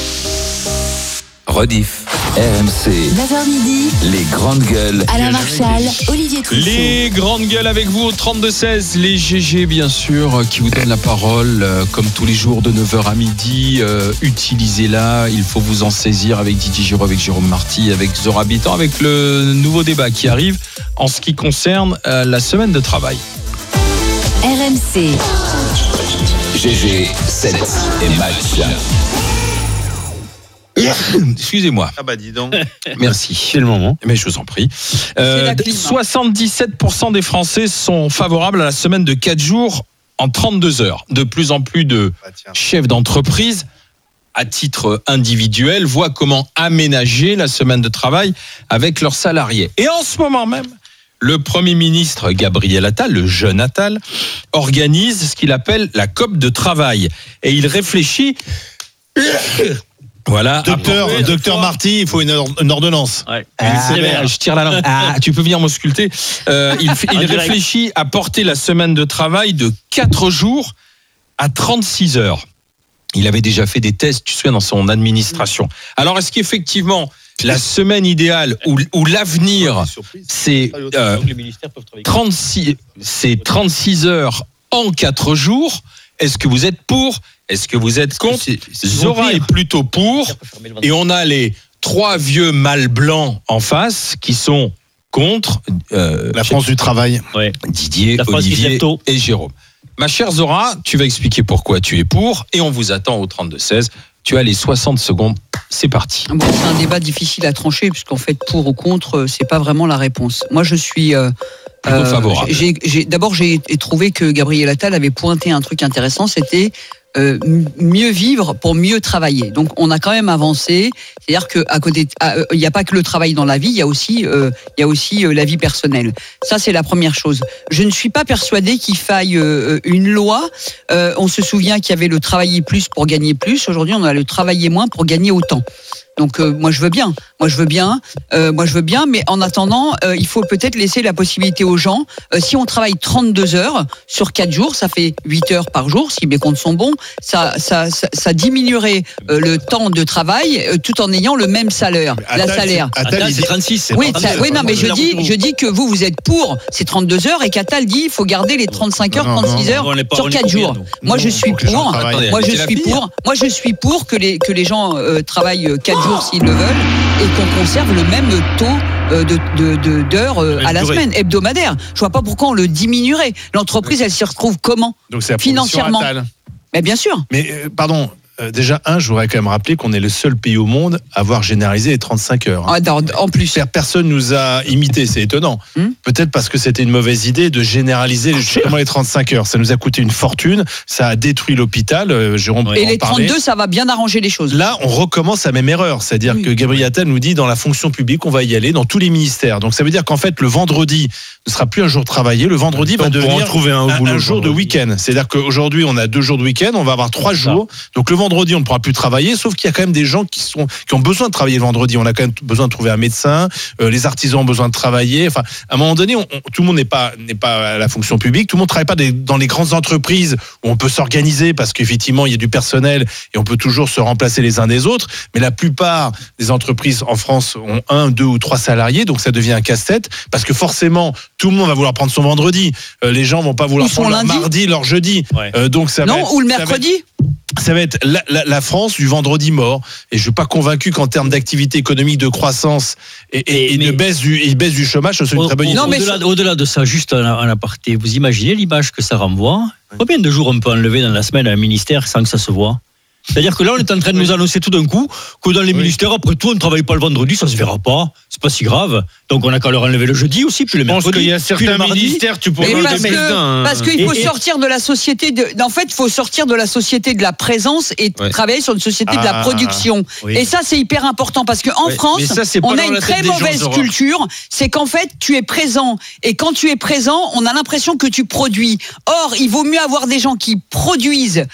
Rediff. RMC. 9h midi. Les grandes gueules. Alain Marchal, Olivier Truchot. Les grandes gueules avec vous au 32-16. Les GG, bien sûr, qui vous donnent la parole, comme tous les jours de 9h à midi. Utilisez-la. Il faut vous en saisir avec Didier Giraud, avec Jérôme Marty, avec Zora Bitan, avec le nouveau débat qui arrive en ce qui concerne la semaine de travail. RMC. GG, 7 et match. Excusez-moi. Dis donc. Merci. C'est le moment. Mais je vous en prie. 77% des Français sont favorables à la semaine de 4 jours en 32 heures. De plus en plus de chefs d'entreprise, à titre individuel, voient comment aménager la semaine de travail avec leurs salariés. Et en ce moment même, le Premier ministre Gabriel Attal, le jeune Attal, organise ce qu'il appelle la COP de travail. Et il réfléchit... Voilà. Docteur Marty, il faut une ordonnance. Je tire la langue. Tu peux venir m'ausculter. Il réfléchit à porter la semaine de travail de 4 jours à 36 heures. Il avait déjà fait des tests, tu te souviens, dans son administration. Alors, est-ce qu'effectivement, la semaine idéale ou l'avenir, c'est 36 heures en 4 jours? Est-ce que vous êtes pour? Est-ce que vous êtes contre? Zora est plutôt pour. Et on a les 3 vieux mâles blancs en face qui sont contre. La France du travail. Didier, Olivier et Jérôme. Ma chère Zora, tu vas expliquer pourquoi tu es pour. Et on vous attend au 32-16. Tu as les 60 secondes. C'est parti. C'est un débat difficile à trancher, puisqu'en fait, pour ou contre, c'est pas vraiment la réponse. Moi, je suis... favorable. D'abord, j'ai trouvé que Gabriel Attal avait pointé un truc intéressant, c'était mieux vivre pour mieux travailler. Donc on a quand même avancé. C'est-à-dire que à côté, il n'y a pas que le travail dans la vie, il y a aussi la vie personnelle. Ça c'est la première chose. Je ne suis pas persuadée qu'il faille une loi. On se souvient qu'il y avait le travailler plus pour gagner plus. Aujourd'hui, on a le travailler moins pour gagner autant. Donc moi je veux bien, mais en attendant, il faut peut-être laisser la possibilité aux gens, si on travaille 32 heures sur 4 jours, ça fait 8 heures par jour, si mes comptes sont bons, ça diminuerait le temps de travail tout en ayant le même salaire. Attal, c'est 36. Oui, non, mais je dis que vous êtes pour ces 32 heures et qu'Attal dit il faut garder les 35 heures, 36 heures sur 4 jours. Moi je suis pour que les gens travaillent 4 jours s'ils le veulent et qu'on conserve le même taux d'heures à la semaine, hebdomadaire. Je vois pas pourquoi on le diminuerait. L'entreprise, elle s'y retrouve comment ? Donc c'est la financièrement. Mais bien sûr. Mais pardon. Déjà, je voudrais quand même rappeler qu'on est le seul pays au monde à avoir généralisé les 35 heures. En plus. Personne nous a imité, c'est étonnant. Peut-être parce que c'était une mauvaise idée de généraliser justement les 35 heures. Ça nous a coûté une fortune, ça a détruit l'hôpital. Jérôme et les 32, ça va bien arranger les choses. Là, on recommence la même erreur. C'est-à-dire que Gabriel Attal nous dit dans la fonction publique, on va y aller dans tous les ministères. Donc ça veut dire qu'en fait, le vendredi ne sera plus un jour travaillé. Le vendredi va devenir un jour de week-end. C'est-à-dire qu'aujourd'hui, on a 2 jours de week-end, on va avoir 3 jours. Donc le vendredi, on ne pourra plus travailler, sauf qu'il y a quand même des gens qui ont besoin de travailler le vendredi. On a quand même besoin de trouver un médecin, les artisans ont besoin de travailler. Enfin, à un moment donné, tout le monde n'est pas à la fonction publique, tout le monde ne travaille pas dans les grandes entreprises où on peut s'organiser parce qu'effectivement, il y a du personnel et on peut toujours se remplacer les uns des autres. Mais la plupart des entreprises en France ont 1, 2 ou 3 salariés, donc ça devient un casse-tête parce que forcément, tout le monde va vouloir prendre son vendredi. Les gens vont pas vouloir prendre leur mardi, leur jeudi. Ouais. Donc ça va être, ou le mercredi. Ça va être la France du vendredi mort. Et je suis pas convaincu qu'en termes d'activité économique, de croissance et de baisse du chômage, ce soit une très bonne idée. Au-delà de ça, juste un aparté, vous imaginez l'image que ça renvoie ? Combien de jours on peut enlever dans la semaine à un ministère sans que ça se voit ? C'est-à-dire que là, on est en train de nous annoncer tout d'un coup que dans les ministères, après tout, on ne travaille pas le vendredi, ça se verra pas. C'est pas si grave. Donc, on a qu'à leur enlever le jeudi aussi, puis le mercredi. Je pense qu'il y a certains ministères, tu pourrais enlever parce qu'il faut sortir de la société en fait, il faut sortir de la société de la présence et travailler sur une société de la production. Oui. Et ça, c'est hyper important parce qu'en France, on a une très mauvaise culture. C'est qu'en fait, tu es présent. Et quand tu es présent, on a l'impression que tu produis. Or, il vaut mieux avoir des gens qui produisent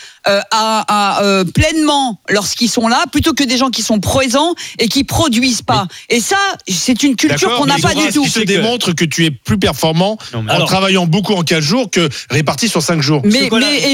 pleinement lorsqu'ils sont là, plutôt que des gens qui sont présents et qui produisent pas. Et ça, c'est une culture qu'on n'a pas du tout. Qui se démontre que tu es plus performant en travaillant beaucoup en 4 jours que réparti sur 5 jours. Mais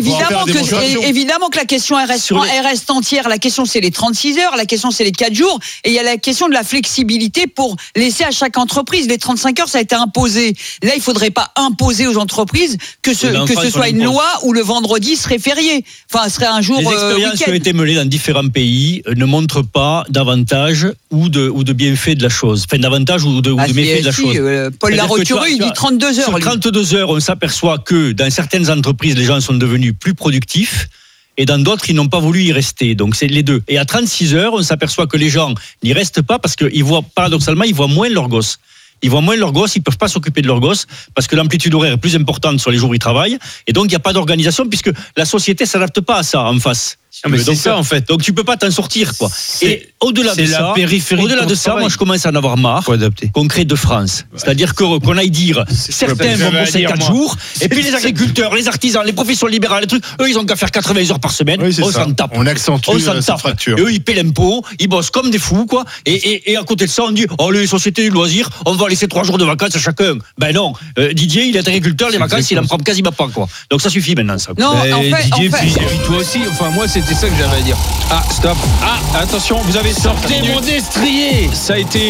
évidemment que la question elle reste entière. La question c'est les 36 heures, la question c'est les 4 jours, et il y a la question de la flexibilité pour laisser à chaque entreprise. Les 35 heures, ça a été imposé. Là, il faudrait pas imposer aux entreprises que ce soit une loi où le vendredi serait férié. Enfin, ce serait un jour. Les expériences qui ont été menées dans différents pays ne montrent pas d'avantage ou de bienfait de la chose. Enfin, d'avantage ou de méfait de la chose. Paul Larotureux, il dit 32 heures. Sur 32 heures, on s'aperçoit que dans certaines entreprises, les gens sont devenus plus productifs. Et dans d'autres, ils n'ont pas voulu y rester. Donc, c'est les deux. Et à 36 heures, on s'aperçoit que les gens n'y restent pas parce qu'ils voient, paradoxalement, ils voient moins leurs gosses. Ils voient moins leurs gosses, ils peuvent pas s'occuper de leurs gosses parce que l'amplitude horaire est plus importante sur les jours où ils travaillent. Et donc, il n'y a pas d'organisation puisque la société s'adapte pas à ça en face. Mais c'est ça, en fait. Donc, tu peux pas t'en sortir, quoi. Et au-delà de ça, moi, je commence à en avoir marre qu'on crée de France. Ouais. C'est-à-dire qu'on aille dire, certains vont bosser 4 jours, et puis les agriculteurs, les artisans, les professions libérales, les trucs, eux, ils ont qu'à faire 80 heures par semaine. Oui, on s'en tape. On accentue cette fracture. Et eux, ils paient l'impôt, ils bossent comme des fous, quoi. Et à côté de ça, on dit, les sociétés du loisir, on va laisser 3 jours de vacances à chacun. Ben non. Didier, il est agriculteur, les vacances, il en prend quasiment pas, quoi. Donc ça suffit maintenant, ça. Non, Didier, puis toi aussi. Enfin, moi, c'était ça que j'avais à dire. Ah, stop. Ah, attention, vous avez sorti mon destrier. Ça a été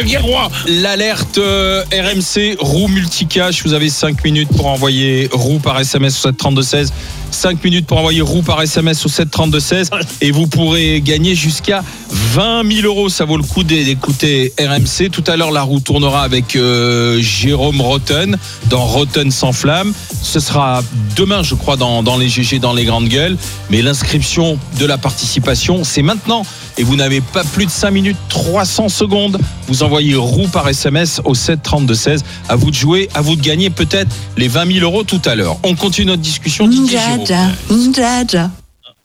l'alerte RMC roue multicash. Vous avez 5 minutes pour envoyer roue par SMS au 732-16. 5 minutes pour envoyer roue par SMS au 732-16 et vous pourrez gagner jusqu'à 20 000 euros. Ça vaut le coup d'écouter RMC. Tout à l'heure, la roue tournera avec Jérôme Rotten dans Rotten sans flamme. Ce sera demain, je crois, dans les GG, dans les grandes gueules. Mais l'inscription de la participation, c'est maintenant. Et vous n'avez pas plus de 5 minutes, 300 secondes. Vous envoyez roue par SMS au 732-16. À vous de jouer, à vous de gagner peut-être les 20 000 euros tout à l'heure. On continue notre discussion.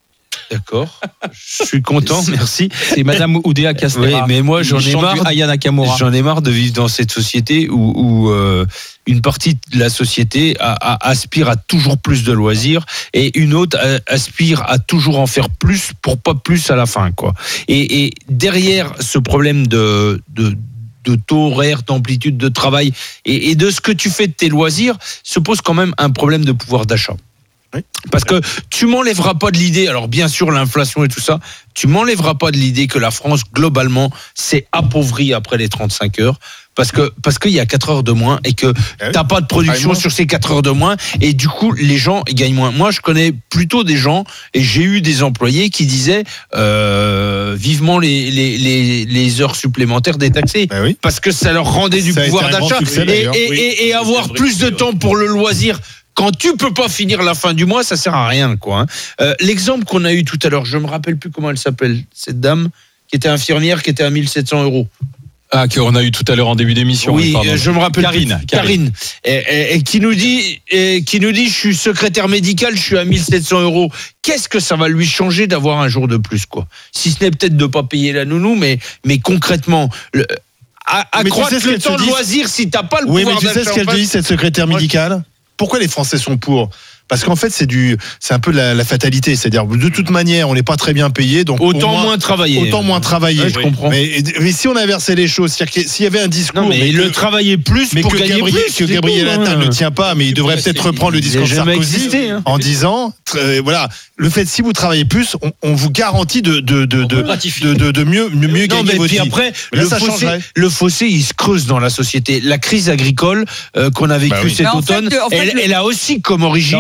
D'accord. Je suis content, merci. C'est Madame Oudéa Castéra. Oui, mais moi j'en ai marre. Aya Nakamura. J'en ai marre de vivre dans cette société où une partie de la société aspire à toujours plus de loisirs et une autre aspire à toujours en faire plus pour pas plus à la fin, quoi. Et derrière ce problème de taux horaire, d'amplitude de travail et de ce que tu fais de tes loisirs, se pose quand même un problème de pouvoir d'achat. Oui. Parce que tu m'enlèveras pas de l'idée, alors bien sûr l'inflation et tout ça, tu m'enlèveras pas de l'idée que la France globalement s'est appauvrie après les 35 heures. Parce qu'il y a 4 heures de moins et que t'as pas de production sur ces 4 heures de moins et du coup les gens gagnent moins. Moi je connais plutôt des gens et j'ai eu des employés qui disaient vivement les heures supplémentaires détaxées parce que ça leur rendait du pouvoir d'achat et avoir plus de temps pour le loisir. Quand tu peux pas finir la fin du mois, ça sert à rien, quoi. L'exemple qu'on a eu tout à l'heure, je me rappelle plus comment elle s'appelle, cette dame qui était infirmière, qui était à 1 700 €. Ah, qu'on a eu tout à l'heure en début d'émission. Oui, je me rappelle. Karine. Et qui nous dit, je suis secrétaire médical, je suis à 1 700 €. Qu'est-ce que ça va lui changer d'avoir un jour de plus, quoi? Si ce n'est peut-être de pas payer la nounou, mais concrètement, accroître le temps de loisir si t'as pas le pouvoir d'achat. Oui, mais tu sais ce qu'elle dit, cette secrétaire médicale? Pourquoi les Français sont pour? Parce qu'en fait, c'est un peu la fatalité. C'est-à-dire, de toute manière, on n'est pas très bien payé. Donc autant moins travailler. Autant moins travailler. Ouais, je comprends. Mais si on inversait les choses, c'est-à-dire que s'il y avait un discours. Non, mais le travailler plus pour gagner plus. Que Gabriel Attal ne tient pas, mais il devrait peut-être reprendre le discours de Sarkozy en disant, voilà, le fait, si vous travaillez plus, on vous garantit de mieux gagner votre vie. Après, le fossé, il se creuse dans la société. La crise agricole qu'on a vécue cet automne, elle a aussi comme origine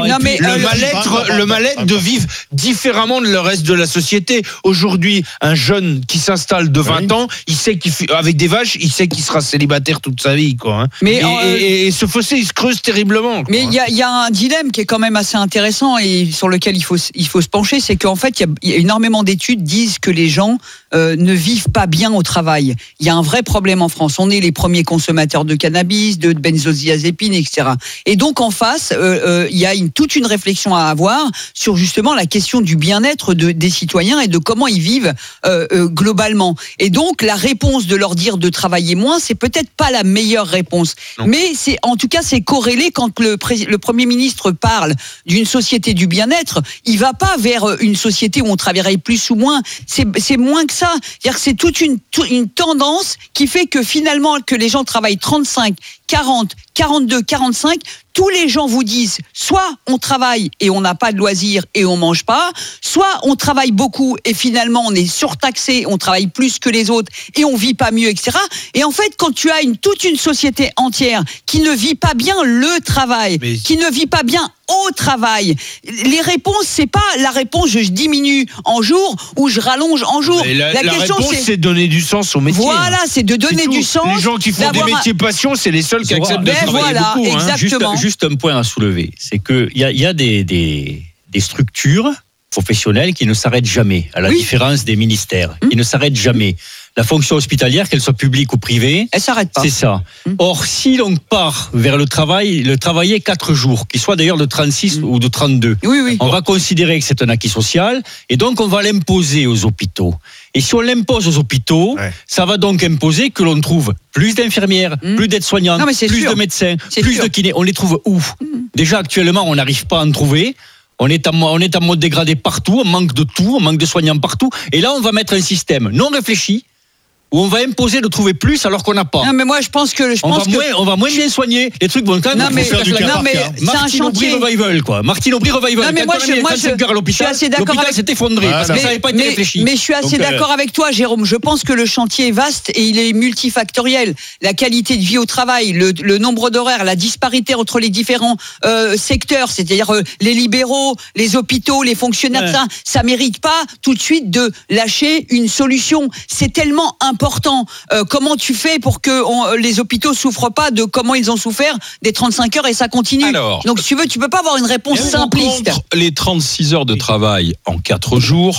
le mal-être de vivre différemment de le reste de la société. Aujourd'hui, un jeune qui s'installe de 20 ans, il sait avec des vaches, il sait qu'il sera célibataire toute sa vie, quoi. Mais et ce fossé, il se creuse terriblement, quoi. Mais il y a un dilemme qui est quand même assez intéressant et sur lequel il faut se pencher, c'est qu'en fait, il y a énormément d'études disent que les gens ne vivent pas bien au travail. Il y a un vrai problème en France. On est les premiers consommateurs de cannabis, de benzodiazépines, etc. Et donc en face, il y a toute une réflexion à avoir sur justement la question du bien-être des citoyens et de comment ils vivent globalement. Et donc la réponse de leur dire de travailler moins, c'est peut-être pas la meilleure réponse. Non. Mais en tout cas c'est corrélé quand le Premier ministre parle d'une société du bien-être, il va pas vers une société où on travaillerait plus ou moins. C'est moins que ça. C'est-à-dire que c'est toute une tendance qui fait que finalement que les gens travaillent 35, 40, 42, 45, tous les gens vous disent soit on travaille et on n'a pas de loisirs et on mange pas, soit on travaille beaucoup et finalement on est surtaxé, on travaille plus que les autres et on vit pas mieux, etc. Et en fait, quand tu as toute une société entière qui ne vit pas bien le travail, qui ne vit pas bien au travail, les réponses, c'est pas la réponse je diminue en jour ou je rallonge en jour. La question réponse, c'est de donner du sens au métier. Voilà, c'est de donner du sens. Les gens qui font des métiers passion, c'est les seuls qui acceptent de travailler beaucoup. Exactement. Juste un point à soulever, c'est qu'il y a des structures professionnelles qui ne s'arrêtent jamais, à la différence des ministères, qui ne s'arrêtent jamais. La fonction hospitalière, qu'elle soit publique ou privée, elle s'arrête pas. C'est ça. Or, si l'on part vers le travailler 4 jours, qu'il soit d'ailleurs de 36 ou de 32, on va considérer que c'est un acquis social et donc on va l'imposer aux hôpitaux. Et si on l'impose aux hôpitaux, ça va donc imposer que l'on trouve plus d'infirmières, plus d'aides-soignantes, plus de médecins, plus de kinés. On les trouve où? Déjà, actuellement, on n'arrive pas à en trouver. On est en mode dégradé partout, on manque de tout, on manque de soignants partout. Et là, on va mettre un système non réfléchi, où on va imposer de trouver plus alors qu'on n'a pas. Non mais moi je pense que on va moins bien soigner. Les trucs vont quand même faire du cas par cas. Martine Aubry Revival quoi. Martine Aubry Revival. Non mais moi je suis assez d'accord. L'hôpital s'est effondré parce que ça n'avait pas été réfléchi. Mais je suis assez d'accord avec toi Jérôme. Je pense que le chantier est vaste et il est multifactoriel. La qualité de vie au travail, le nombre d'horaires, la disparité entre les différents secteurs, c'est-à-dire les libéraux, les hôpitaux, les fonctionnaires, ça mérite pas tout de suite de lâcher une solution. C'est tellement important. Comment tu fais pour que les hôpitaux souffrent pas de comment ils ont souffert des 35 heures et ça continue. Alors, donc si tu veux, tu peux pas avoir une réponse simpliste. Les 36 heures de travail en 4 jours,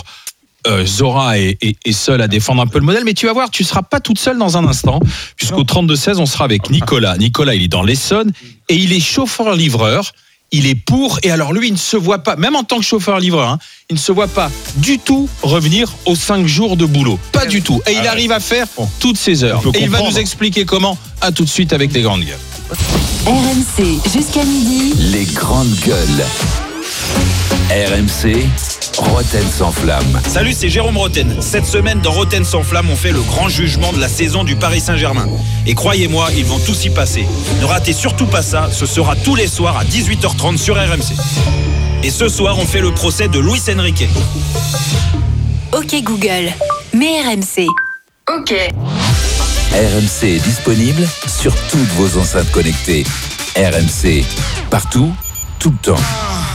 Zora est seule à défendre un peu le modèle, mais tu vas voir, tu seras pas toute seule dans un instant, puisqu'au 32-16, on sera avec Nicolas. Nicolas, il est dans l'Essonne et il est chauffeur-livreur. il est pour, et alors lui, il ne se voit pas, même en tant que chauffeur-livreur, il ne se voit pas du tout revenir aux 5 jours de boulot. Pas du tout. Et il arrive à faire toutes ces heures. Et il va nous expliquer comment. À tout de suite avec les grandes gueules. RMC, jusqu'à midi. Les grandes gueules. RMC, Roten sans flamme. Salut, c'est Jérôme Roten. Cette semaine, dans Roten sans flamme, on fait le grand jugement de la saison du Paris Saint-Germain. Et croyez-moi, ils vont tous y passer. Ne ratez surtout pas ça, ce sera tous les soirs à 18h30 sur RMC. Et ce soir, on fait le procès de Luis Enrique. Ok Google, mets RMC. Ok. RMC est disponible sur toutes vos enceintes connectées. RMC, partout, tout le temps.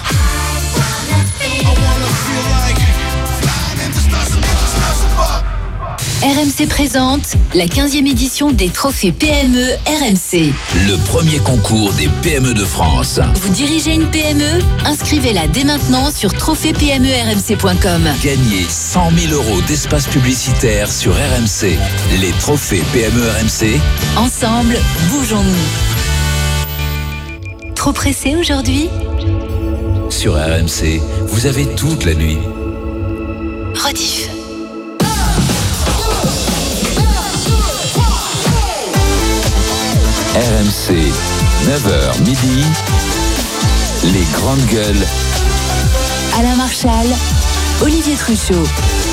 RMC présente la 15e édition des trophées PME RMC. Le premier concours des PME de France. Vous dirigez une PME? Inscrivez-la dès maintenant sur trophées-PME-RMC.com. Gagnez 100 000 € d'espace publicitaire sur RMC. Les trophées PME RMC. Ensemble, bougeons-nous. Trop pressé aujourd'hui? Sur RMC, vous avez toute la nuit. Rediff. RMC, 9h midi, les grandes gueules. Alain Marchal, Olivier Truchot.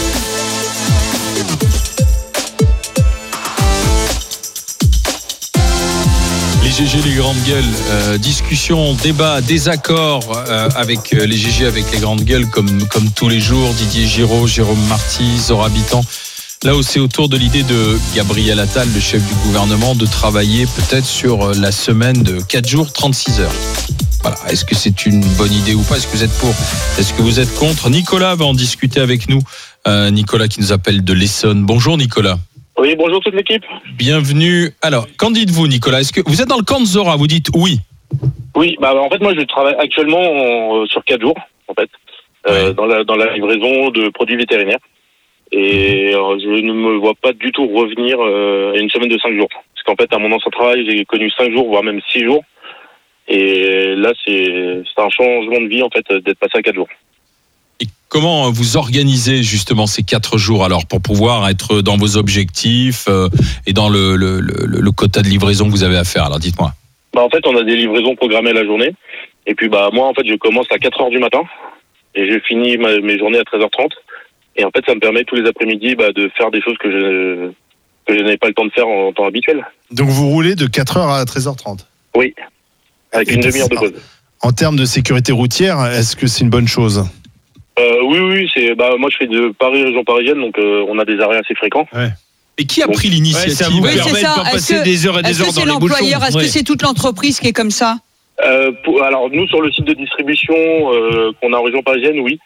Les GG, les grandes gueules, discussion, débat, désaccord avec les GG, avec les grandes gueules, comme tous les jours. Didier Giraud, Jérôme Marty, Zora Habitant. Là où c'est autour de l'idée de Gabriel Attal, le chef du gouvernement, de travailler peut-être sur la semaine de 4 jours, 36 heures. Voilà. Est-ce que c'est une bonne idée ou pas? Est-ce que vous êtes pour? Est-ce que vous êtes contre? Nicolas va en discuter avec nous. Nicolas qui nous appelle de l'Essonne. Bonjour Nicolas. Oui, bonjour toute l'équipe. Bienvenue. Alors, qu'en dites-vous Nicolas? Est-ce que vous êtes dans le camp de Zora? Vous dites oui? Oui, en fait moi je travaille actuellement sur 4 jours en fait, dans la livraison de produits vétérinaires. Et je ne me vois pas du tout revenir à une semaine de 5 jours. Parce qu'en fait, à mon ancien travail, j'ai connu 5 jours, voire même 6 jours. Et là, c'est un changement de vie, en fait, d'être passé à 4 jours. Et comment vous organisez justement ces 4 jours, alors, pour pouvoir être dans vos objectifs et dans le quota de livraison que vous avez à faire? Alors, dites-moi. En fait, on a des livraisons programmées la journée. Et puis, moi, en fait, je commence à 4h du matin. Et je finis mes journées à 13h30. Et en fait, ça me permet tous les après-midi de faire des choses que je n'avais pas le temps de faire en temps habituel. Donc vous roulez de 4h à 13h30? Oui, avec une demi-heure de pause. En termes de sécurité routière, est-ce que c'est une bonne chose? Oui, c'est moi je fais de Paris, région parisienne, donc on a des arrêts assez fréquents. Ouais. Et qui a pris l'initiative? Ça vous permet de pas passer des heures et des heures dans les bouchons. Est-ce que c'est toute l'entreprise qui est comme ça? Alors nous, sur le site de distribution qu'on a en région parisienne, oui.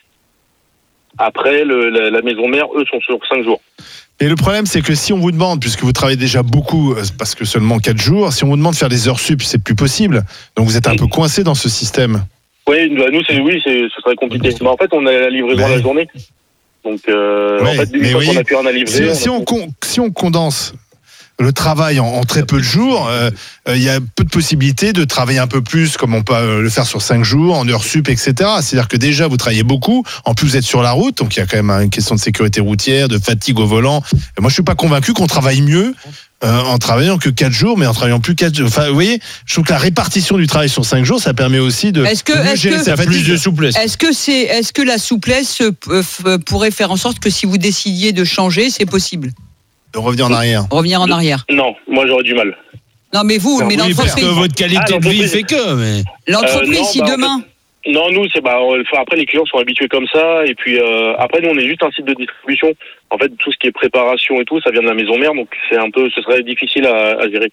Après, la maison mère, eux, sont sur 5 jours. Et le problème, c'est que si on vous demande, puisque vous travaillez déjà beaucoup, parce que seulement 4 jours, si on vous demande de faire des heures sup, c'est plus possible. Donc vous êtes un peu coincé dans ce système. Oui, nous, ce serait compliqué. Mais en fait, on a la livraison à la journée. Donc, en fait, une fois qu'on a plus rien à livrer... Si on condense le travail en très peu de jours, il y a peu de possibilités de travailler un peu plus, comme on peut le faire sur 5 jours, en heures sup, etc. C'est-à-dire que déjà, vous travaillez beaucoup, en plus vous êtes sur la route, donc il y a quand même une question de sécurité routière, de fatigue au volant. Et moi, je suis pas convaincu qu'on travaille mieux en travaillant que 4 jours, mais en travaillant plus 4 jours. Enfin, vous voyez, je trouve que la répartition du travail sur 5 jours, ça permet aussi de gérer sa fatigue. Plus de souplesse. Est-ce que la souplesse pourrait faire en sorte que si vous décidiez de changer, c'est possible? De revenir en arrière. Revenir en arrière. Non, moi j'aurais du mal. Non, mais l'entreprise. Parce que votre qualité de vie fait que. Mais... L'entreprise, si demain. En fait, non, nous, après les clients sont habitués comme ça. Et puis après, nous, on est juste un site de distribution. En fait, tout ce qui est préparation et tout, ça vient de la maison mère. Donc ce serait difficile à gérer.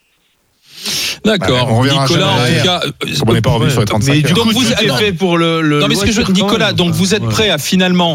D'accord, Nicolas, en tout cas, on n'est pas revenu sur les 35 mais du coup, vous avez fait pour le non, mais Nicolas, donc vous êtes prêt à finalement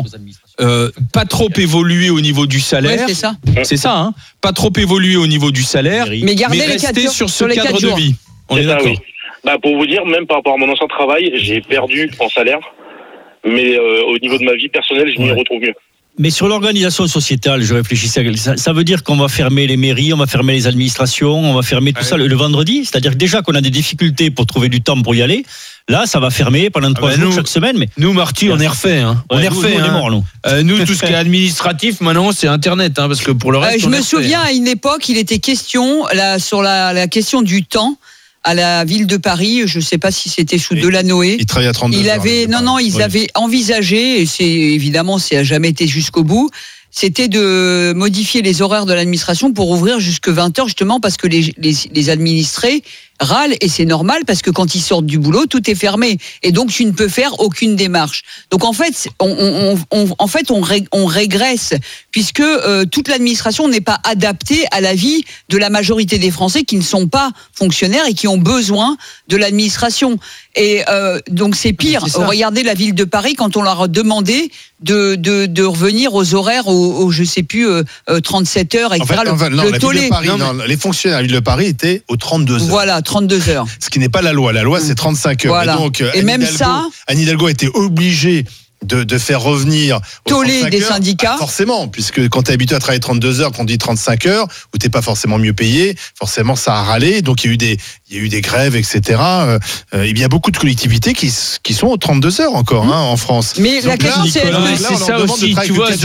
pas trop évoluer au niveau du salaire. Ouais, c'est ça. C'est ça, hein. Pas trop évoluer au niveau du salaire, mais rester sur ce cadre de vie. On est d'accord. Oui. Pour vous dire, même par rapport à mon ancien travail, j'ai perdu en salaire, mais au niveau de ma vie personnelle, je m'y retrouve mieux. Mais sur l'organisation sociétale, je réfléchissais, ça veut dire qu'on va fermer les mairies, on va fermer les administrations, on va fermer tout ça le vendredi. C'est-à-dire que déjà qu'on a des difficultés pour trouver du temps pour y aller. Là, ça va fermer pendant 3 jours chaque semaine. Mais nous, Marty, on est refait. On est refait. On est mort, nous. Nous, tout ce qui est administratif, maintenant, c'est Internet, parce que pour le reste, je me souviens à une époque, il était question sur la question du temps. À la ville de Paris, je ne sais pas si c'était sous Delanoë. Il travaillait à 32 heures. Ils avaient envisagé, et ça n'a jamais été jusqu'au bout, c'était de modifier les horaires de l'administration pour ouvrir jusque 20h, justement parce que les administrés râlent, et c'est normal parce que quand ils sortent du boulot, tout est fermé et donc tu ne peux faire aucune démarche. Donc en fait, on régresse puisque toute l'administration n'est pas adaptée à la vie de la majorité des Français qui ne sont pas fonctionnaires et qui ont besoin de l'administration. Et donc c'est pire. Regardez la ville de Paris quand on leur a demandé de revenir aux horaires je sais plus 37 heures, etc. Le tollé. Les fonctionnaires de la ville de Paris étaient aux 32 heures. Voilà, 32 heures. Ce qui n'est pas la loi. La loi, c'est 35 heures. Voilà. Et donc, Anne Hidalgo a été obligée de faire revenir tollé des syndicats. Forcément, puisque quand tu es habitué à travailler 32 heures, qu'on dit 35 heures, où tu n'es pas forcément mieux payé, forcément ça a râlé. Donc il y a eu des grèves, etc. Il y a beaucoup de collectivités qui sont aux 32 heures encore en France. Mais donc, la question c'est ça aussi, tu vois,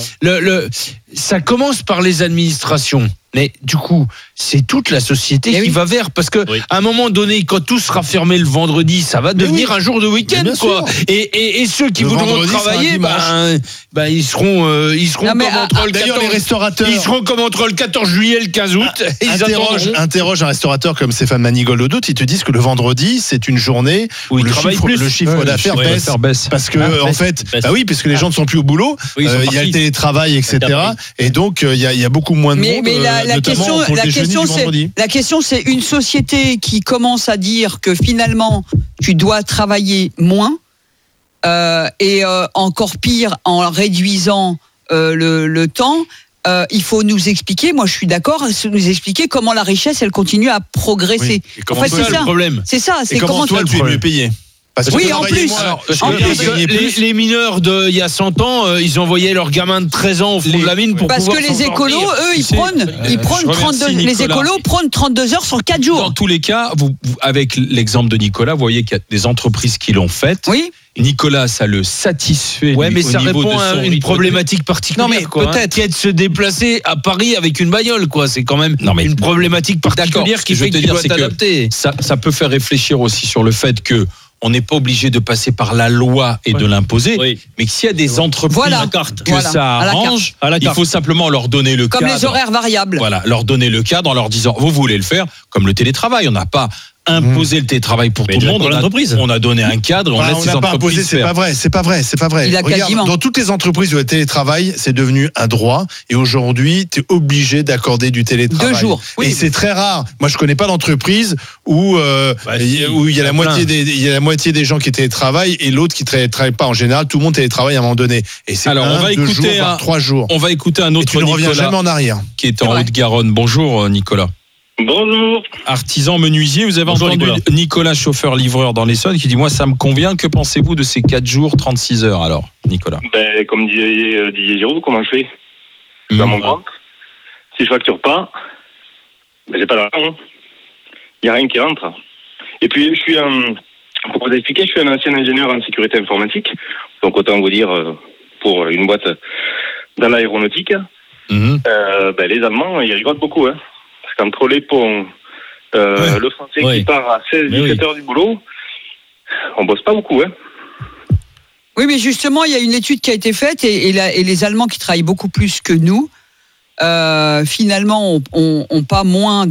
ça commence par les administrations. Mais du coup, c'est toute la société qui va vers, parce que à un moment donné, quand tout sera fermé le vendredi, ça va devenir un jour de week-end, quoi. Et ceux qui voudront travailler, ils seront comme entre le 14, les restaurateurs. Ils seront comme entre le 14 juillet et le 15 août. Interroge un restaurateur comme Stéphane Manigold ou d'autres, ils te disent que le vendredi, c'est une journée où le chiffre d'affaires baisse. Parce que en fait, puisque les gens ne sont plus au boulot, il y a le télétravail, etc. Et donc il y a beaucoup moins de monde. La question, c'est une société qui commence à dire que finalement, tu dois travailler moins et encore pire en réduisant le temps. Il faut nous expliquer, moi je suis d'accord, nous expliquer comment la richesse, elle continue à progresser. En fait, c'est ça. C'est ça. C'est comment toi, tu es mieux payé. En plus. Les mineurs d'il y a 100 ans, ils envoyaient leurs gamins de 13 ans au fond de la mine pour parce pouvoir. Parce que les écolos, eux, ils prennent 32. Les écolos prennent 32 heures sur 4 jours. Dans tous les cas, vous, avec l'exemple de Nicolas, vous voyez qu'il y a des entreprises qui l'ont fait. Oui. Nicolas, ça le satisfait. Ouais, mais ça répond à une problématique particulière. Non, mais peut-être qui est de se déplacer à Paris avec une bagnole, quoi. C'est quand même une problématique particulière qui fait qu'il doit s'adapter. Ça peut faire réfléchir aussi sur le fait que on n'est pas obligé de passer par la loi et de l'imposer, mais que s'il y a des entreprises ça arrange, il faut simplement leur donner le cadre. Comme les horaires variables. Voilà, leur donner le cadre en leur disant, vous voulez le faire, comme le télétravail. On n'a pas imposer le télétravail pour tout le monde. On a donné un cadre, on laisse les entreprises faire. C'est pas vrai. Regarde, dans toutes les entreprises où le télétravail, c'est devenu un droit, et aujourd'hui, tu es obligé d'accorder du télétravail. 2 jours. Et c'est très rare. Moi, je connais pas d'entreprise où il y a la moitié des gens qui télétravaillent et l'autre qui télétravaille pas. En général, tout le monde télétravaille à un moment donné. Et c'est 2 jours, 3 jours. On va écouter un autre Nicolas. Tu ne reviens jamais en arrière. Qui est en Haute-Garonne. Bonjour, Nicolas. Bonjour. Artisan menuisier, vous avez entendu Nicolas, chauffeur-livreur dans l'Essonne, qui dit, moi ça me convient, que pensez-vous de ces 4 jours, 36 heures alors, Nicolas? Comme disait Jérôme, comment je fais dans mon compte? Si je facture pas, j'ai pas d'argent. Il n'y a rien qui rentre. Et puis, pour vous expliquer, je suis un ancien ingénieur en sécurité informatique, donc autant vous dire, pour une boîte dans l'aéronautique, les Allemands, ils rigolent beaucoup, hein. Entre les ponts, le français qui part à 16-17 heures du boulot, on bosse pas beaucoup, hein. Oui, mais justement, il y a une étude qui a été faite et les Allemands qui travaillent beaucoup plus que nous, finalement, ont pas moins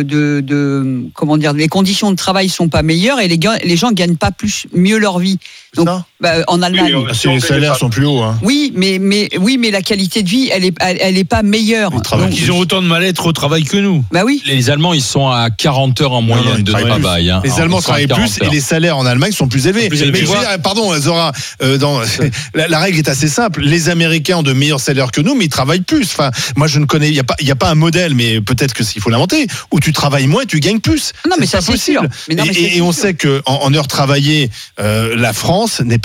comment dire, les conditions de travail sont pas meilleures et les gens gagnent pas mieux leur vie. Donc, en Allemagne, les salaires sont plus hauts. Hein. Oui, mais la qualité de vie, elle est pas meilleure. Ils ont autant de mal-être au travail que nous. Bah oui. Les Allemands, ils sont à 40 heures en moyenne de travail. Hein. Les Allemands travaillent plus et les salaires en Allemagne sont plus élevés. Mais pardon, Zora, la règle est assez simple. Les Américains ont de meilleurs salaires que nous, mais ils travaillent plus. Enfin, moi, je ne connais, il y a pas un modèle, mais peut-être que s'il faut l'inventer, où tu travailles moins et tu gagnes plus. Non, mais ça c'est possible. Et on sait que en heures travaillées, la France n'est pas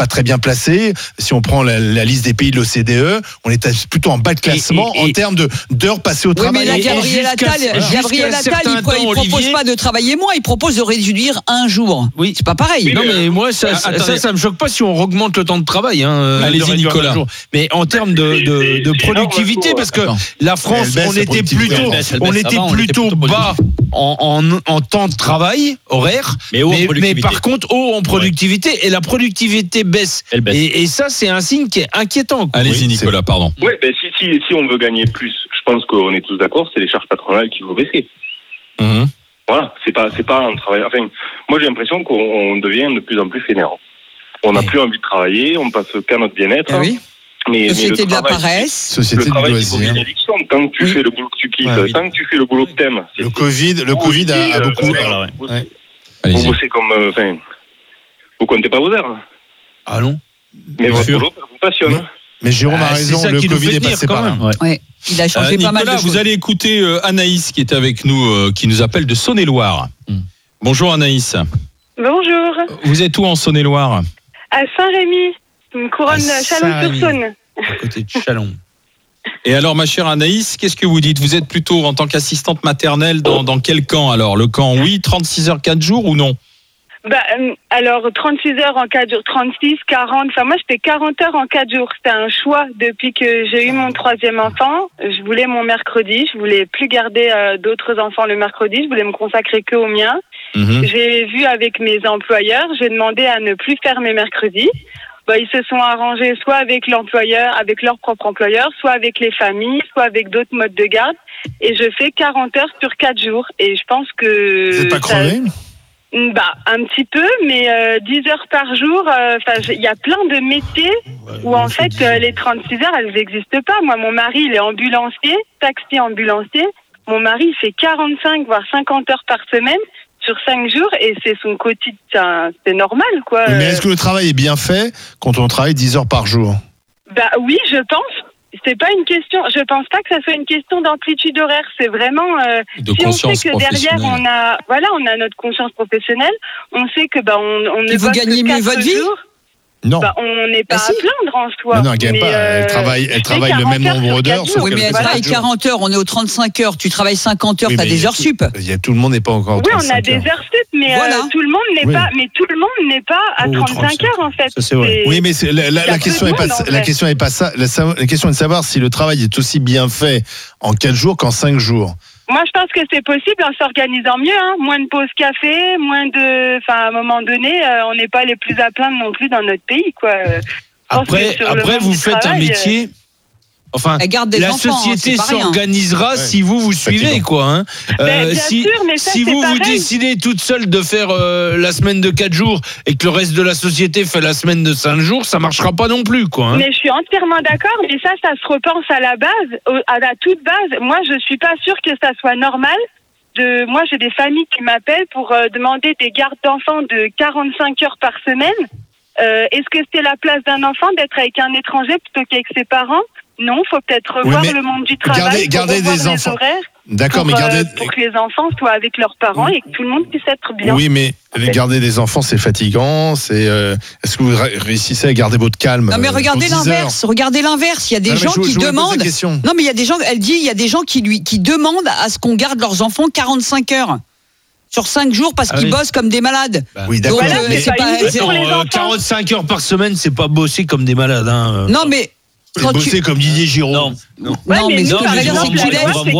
pas très bien placé. Si on prend la liste des pays de l'OCDE, on est plutôt en bas de classement en termes d'heures passées au travail. Mais là, Gabriel Attal, il propose pas de travailler moins, il propose de réduire un jour. Oui, c'est pas pareil. Non, mais moi, ça me choque pas si on augmente le temps de travail. Allez-y, Nicolas. Mais en termes de productivité, parce que la France, on était plutôt bas en temps de travail horaire, mais par contre haut en productivité, et la productivité baisse. Et ça, c'est un signe qui est inquiétant. Allez-y, Nicolas, pardon. Oui, si on veut gagner plus, je pense qu'on est tous d'accord, c'est les charges patronales qu'il faut baisser. Voilà, c'est pas un travail. Enfin, moi j'ai l'impression qu'on devient de plus en plus fainéant. On n'a plus envie de travailler, on passe qu'à notre bien-être. Oui. Société de la paresse. Société du loisir. Tant que tu fais le boulot que tu quittes, tant que tu fais le boulot que t'aimes. Le Covid a beaucoup. Vous bossez comme. Vous comptez pas vos heures. Ah non. Mais votre boulot vous passionne. Mais Jérôme a raison, le Covid est passé par là. Ouais. Il a changé pas mal de choses. Vous allez écouter Anaïs qui est avec nous, qui nous appelle de Saône-et-Loire. Bonjour Anaïs. Bonjour. Vous êtes où en Saône-et-Loire? À Saint-Rémy, une couronne Chalon-sur-Saône. À côté de Chalon. Et alors, ma chère Anaïs, qu'est-ce que vous dites? Vous êtes plutôt en tant qu'assistante maternelle dans quel camp alors? Le camp, oui, 36 heures 4 jours ou non? Alors 36 heures en 4 jours, 36, 40, enfin moi j'étais 40 heures en 4 jours, c'était un choix depuis que j'ai eu mon 3e enfant. Je voulais mon mercredi, je voulais plus garder d'autres enfants le mercredi, je voulais me consacrer que au mien. J'ai vu avec mes employeurs, j'ai demandé à ne plus faire mes mercredis. Ils se sont arrangés soit avec l'employeur, avec leur propre employeur, soit avec les familles, soit avec d'autres modes de garde. Et je fais 40 heures sur 4 jours. Et je pense que... Vous n'êtes pas crevé ? Un petit peu, mais 10 heures par jour, il y a plein de métiers où en fait les 36 heures, elles n'existent pas. Moi, mon mari, il est ambulancier, taxi ambulancier. Mon mari, il fait 45 voire 50 heures par semaine sur 5 jours et c'est son quotidien, c'est normal, quoi. Mais est-ce que le travail est bien fait quand on travaille 10 heures par jour ? Oui, je pense. C'est pas une question. Je pense pas que ça soit une question d'amplitude horaire. C'est vraiment si on sait que derrière on a notre conscience professionnelle. On sait que on ne vous gagnez mieux votre vie. Non. On n'est pas à plaindre en soi. Non, elle gagne pas. Elle travaille le même nombre d'heures. Oui, mais elle travaille 40 heures. On est aux 35 heures. Tu travailles 50 heures. T'as des heures sup. Tout le monde n'est pas encore. Oui, on a des heures sup, mais tout le monde n'est pas. Mais tout le monde n'est pas à 35 heures en fait. Ça, c'est vrai. Oui, mais la question n'est pas. La question n'est pas ça. La question est de savoir si le travail est aussi bien fait en 4 jours qu'en 5 jours. Moi, je pense que c'est possible en s'organisant mieux. Moins de pauses café, à un moment donné, on n'est pas les plus à plaindre non plus dans notre pays, quoi. Après vous faites un métier. Enfin, la société s'organisera si vous suivez, quoi. Si vous décidez toute seule de faire la semaine de 4 jours et que le reste de la société fait la semaine de 5 jours, ça marchera pas non plus, quoi. Mais je suis entièrement d'accord, mais ça se repense à la base, à la toute base. Moi, je suis pas sûre que ça soit normal. Moi, j'ai des familles qui m'appellent pour demander des gardes d'enfants de 45 heures par semaine. Est-ce que c'est la place d'un enfant d'être avec un étranger plutôt qu'avec ses parents ? Non, il faut peut-être revoir le monde du travail, garder des enfants. Horaires, d'accord, mais pour que les enfants soient avec leurs parents et que tout le monde puisse être bien. Oui, mais garder des enfants, c'est fatigant. Est-ce que vous réussissez à garder votre calme? Non, mais regardez l'inverse. Regardez l'inverse. Il y a des gens qui demandent. Non, mais il y a des gens. Elle dit, il y a des gens qui demandent à ce qu'on garde leurs enfants 45 heures. Sur 5 jours parce qu'ils bossent comme des malades. Oui, d'accord. Voilà, mais c'est pas 45 heures par semaine, c'est pas bosser comme des malades. Non, mais bosser comme Didier Giraud. Non, mais par exemple, c'est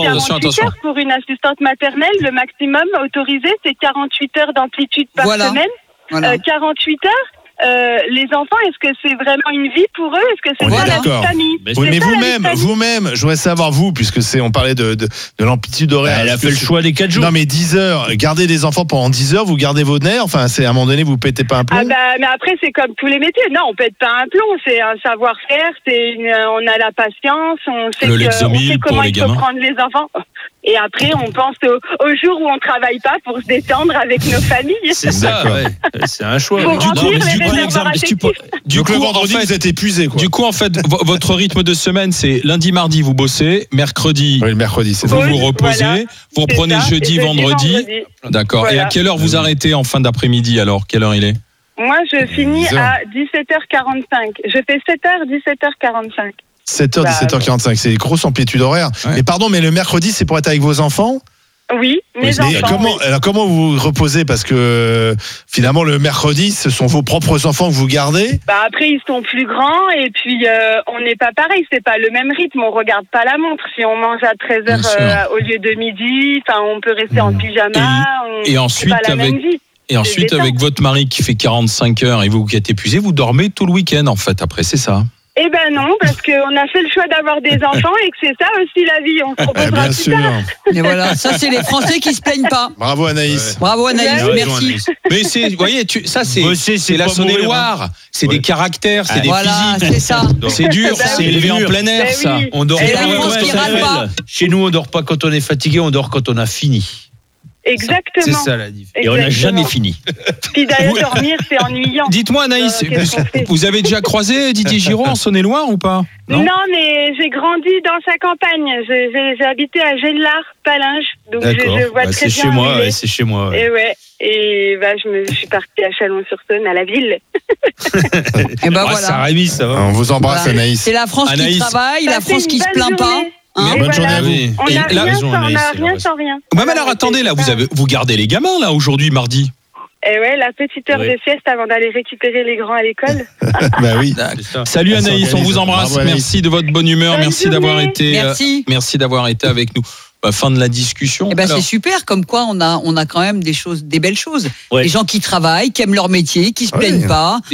48 heures pour une assistante maternelle. Le maximum autorisé, c'est 48 heures d'amplitude par semaine. 48 heures. Les enfants, est-ce que c'est vraiment une vie pour eux? Est-ce que c'est pas la vie famille? Oui, mais vous-même, je voudrais savoir puisque on parlait de l'amplitude horaire. Elle a fait le choix des 4 jours. Non, mais 10 heures, garder des enfants pendant 10 heures, vous gardez vos nerfs. Enfin, c'est à un moment donné, vous pétez pas un plomb. Mais après, c'est comme tous les métiers. Non, on pète pas un plomb. C'est un savoir-faire. On a la patience. On sait comment il faut prendre les enfants. Et après, on pense au jour où on travaille pas pour se détendre avec nos familles. C'est ça, c'est un choix. Du coup, le vendredi, vous êtes épuisé, quoi. Du coup, en fait, votre rythme de semaine, c'est lundi, mardi, vous bossez, mercredi, le mercredi, c'est vous reposez, vous reprenez jeudi, vendredi. D'accord. Voilà. Et à quelle heure vous arrêtez en fin d'après-midi alors? Quelle heure il est? Moi, je finis à 17h45. Je fais 7h, 17h45. 7h, 17h45, c'est grosse amplitude horaire. Ouais. Mais pardon, mais le mercredi, c'est pour être avec vos enfants ? Oui, mes enfants. Comment vous reposez ? Parce que finalement, le mercredi, ce sont vos propres enfants que vous gardez ? Après, ils sont plus grands et puis on n'est pas pareil. C'est pas le même rythme. On regarde pas la montre. Si on mange à 13h au lieu de midi, on peut rester en pyjama. Et ensuite, avec votre mari qui fait 45 heures et vous qui êtes épuisé, vous dormez tout le week-end en fait. Après, c'est ça ? Eh ben non, parce qu'on a fait le choix d'avoir des enfants et que c'est ça aussi la vie. On se proposera plus tard. Et voilà, ça c'est les Français qui se plaignent pas. Bravo Anaïs. Ouais. Bravo Anaïs, merci. Mais vous voyez, c'est la Saône-et-Loire. C'est des caractères, c'est des physiques. C'est ça. C'est dur, c'est élevé en plein air, ça. On dort pas. Chez nous, on dort pas quand on est fatigué, on dort quand on a fini. Exactement. C'est ça la différence. Et on n'a jamais fini. Puis d'ailleurs, dormir, c'est ennuyant. Dites-moi, Anaïs, vous avez déjà croisé Didier Giraud en Saône-et-Loire ou pas ? Non, mais j'ai grandi dans sa campagne. J'ai habité à Gélard, Palinges. Donc je vois très bien. C'est chez moi. Et je suis partie à Chalon-sur-Saône, à la ville. Et voilà. Saint-Rémy, ça va. On vous embrasse, Anaïs. C'est la France qui travaille, la France qui se plaint pas. Bonne journée à vous. On n'a rien sans rien. Même alors, attendez, là, vous gardez les gamins, là, aujourd'hui, mardi. Et la petite heure de sieste avant d'aller récupérer les grands à l'école. Bah oui. Salut Anaïs, on vous embrasse. Merci de votre bonne humeur. Merci d'avoir été avec nous. Fin de la discussion. C'est super, comme quoi on a quand même des belles choses. Des gens qui travaillent, qui aiment leur métier, qui se plaignent pas.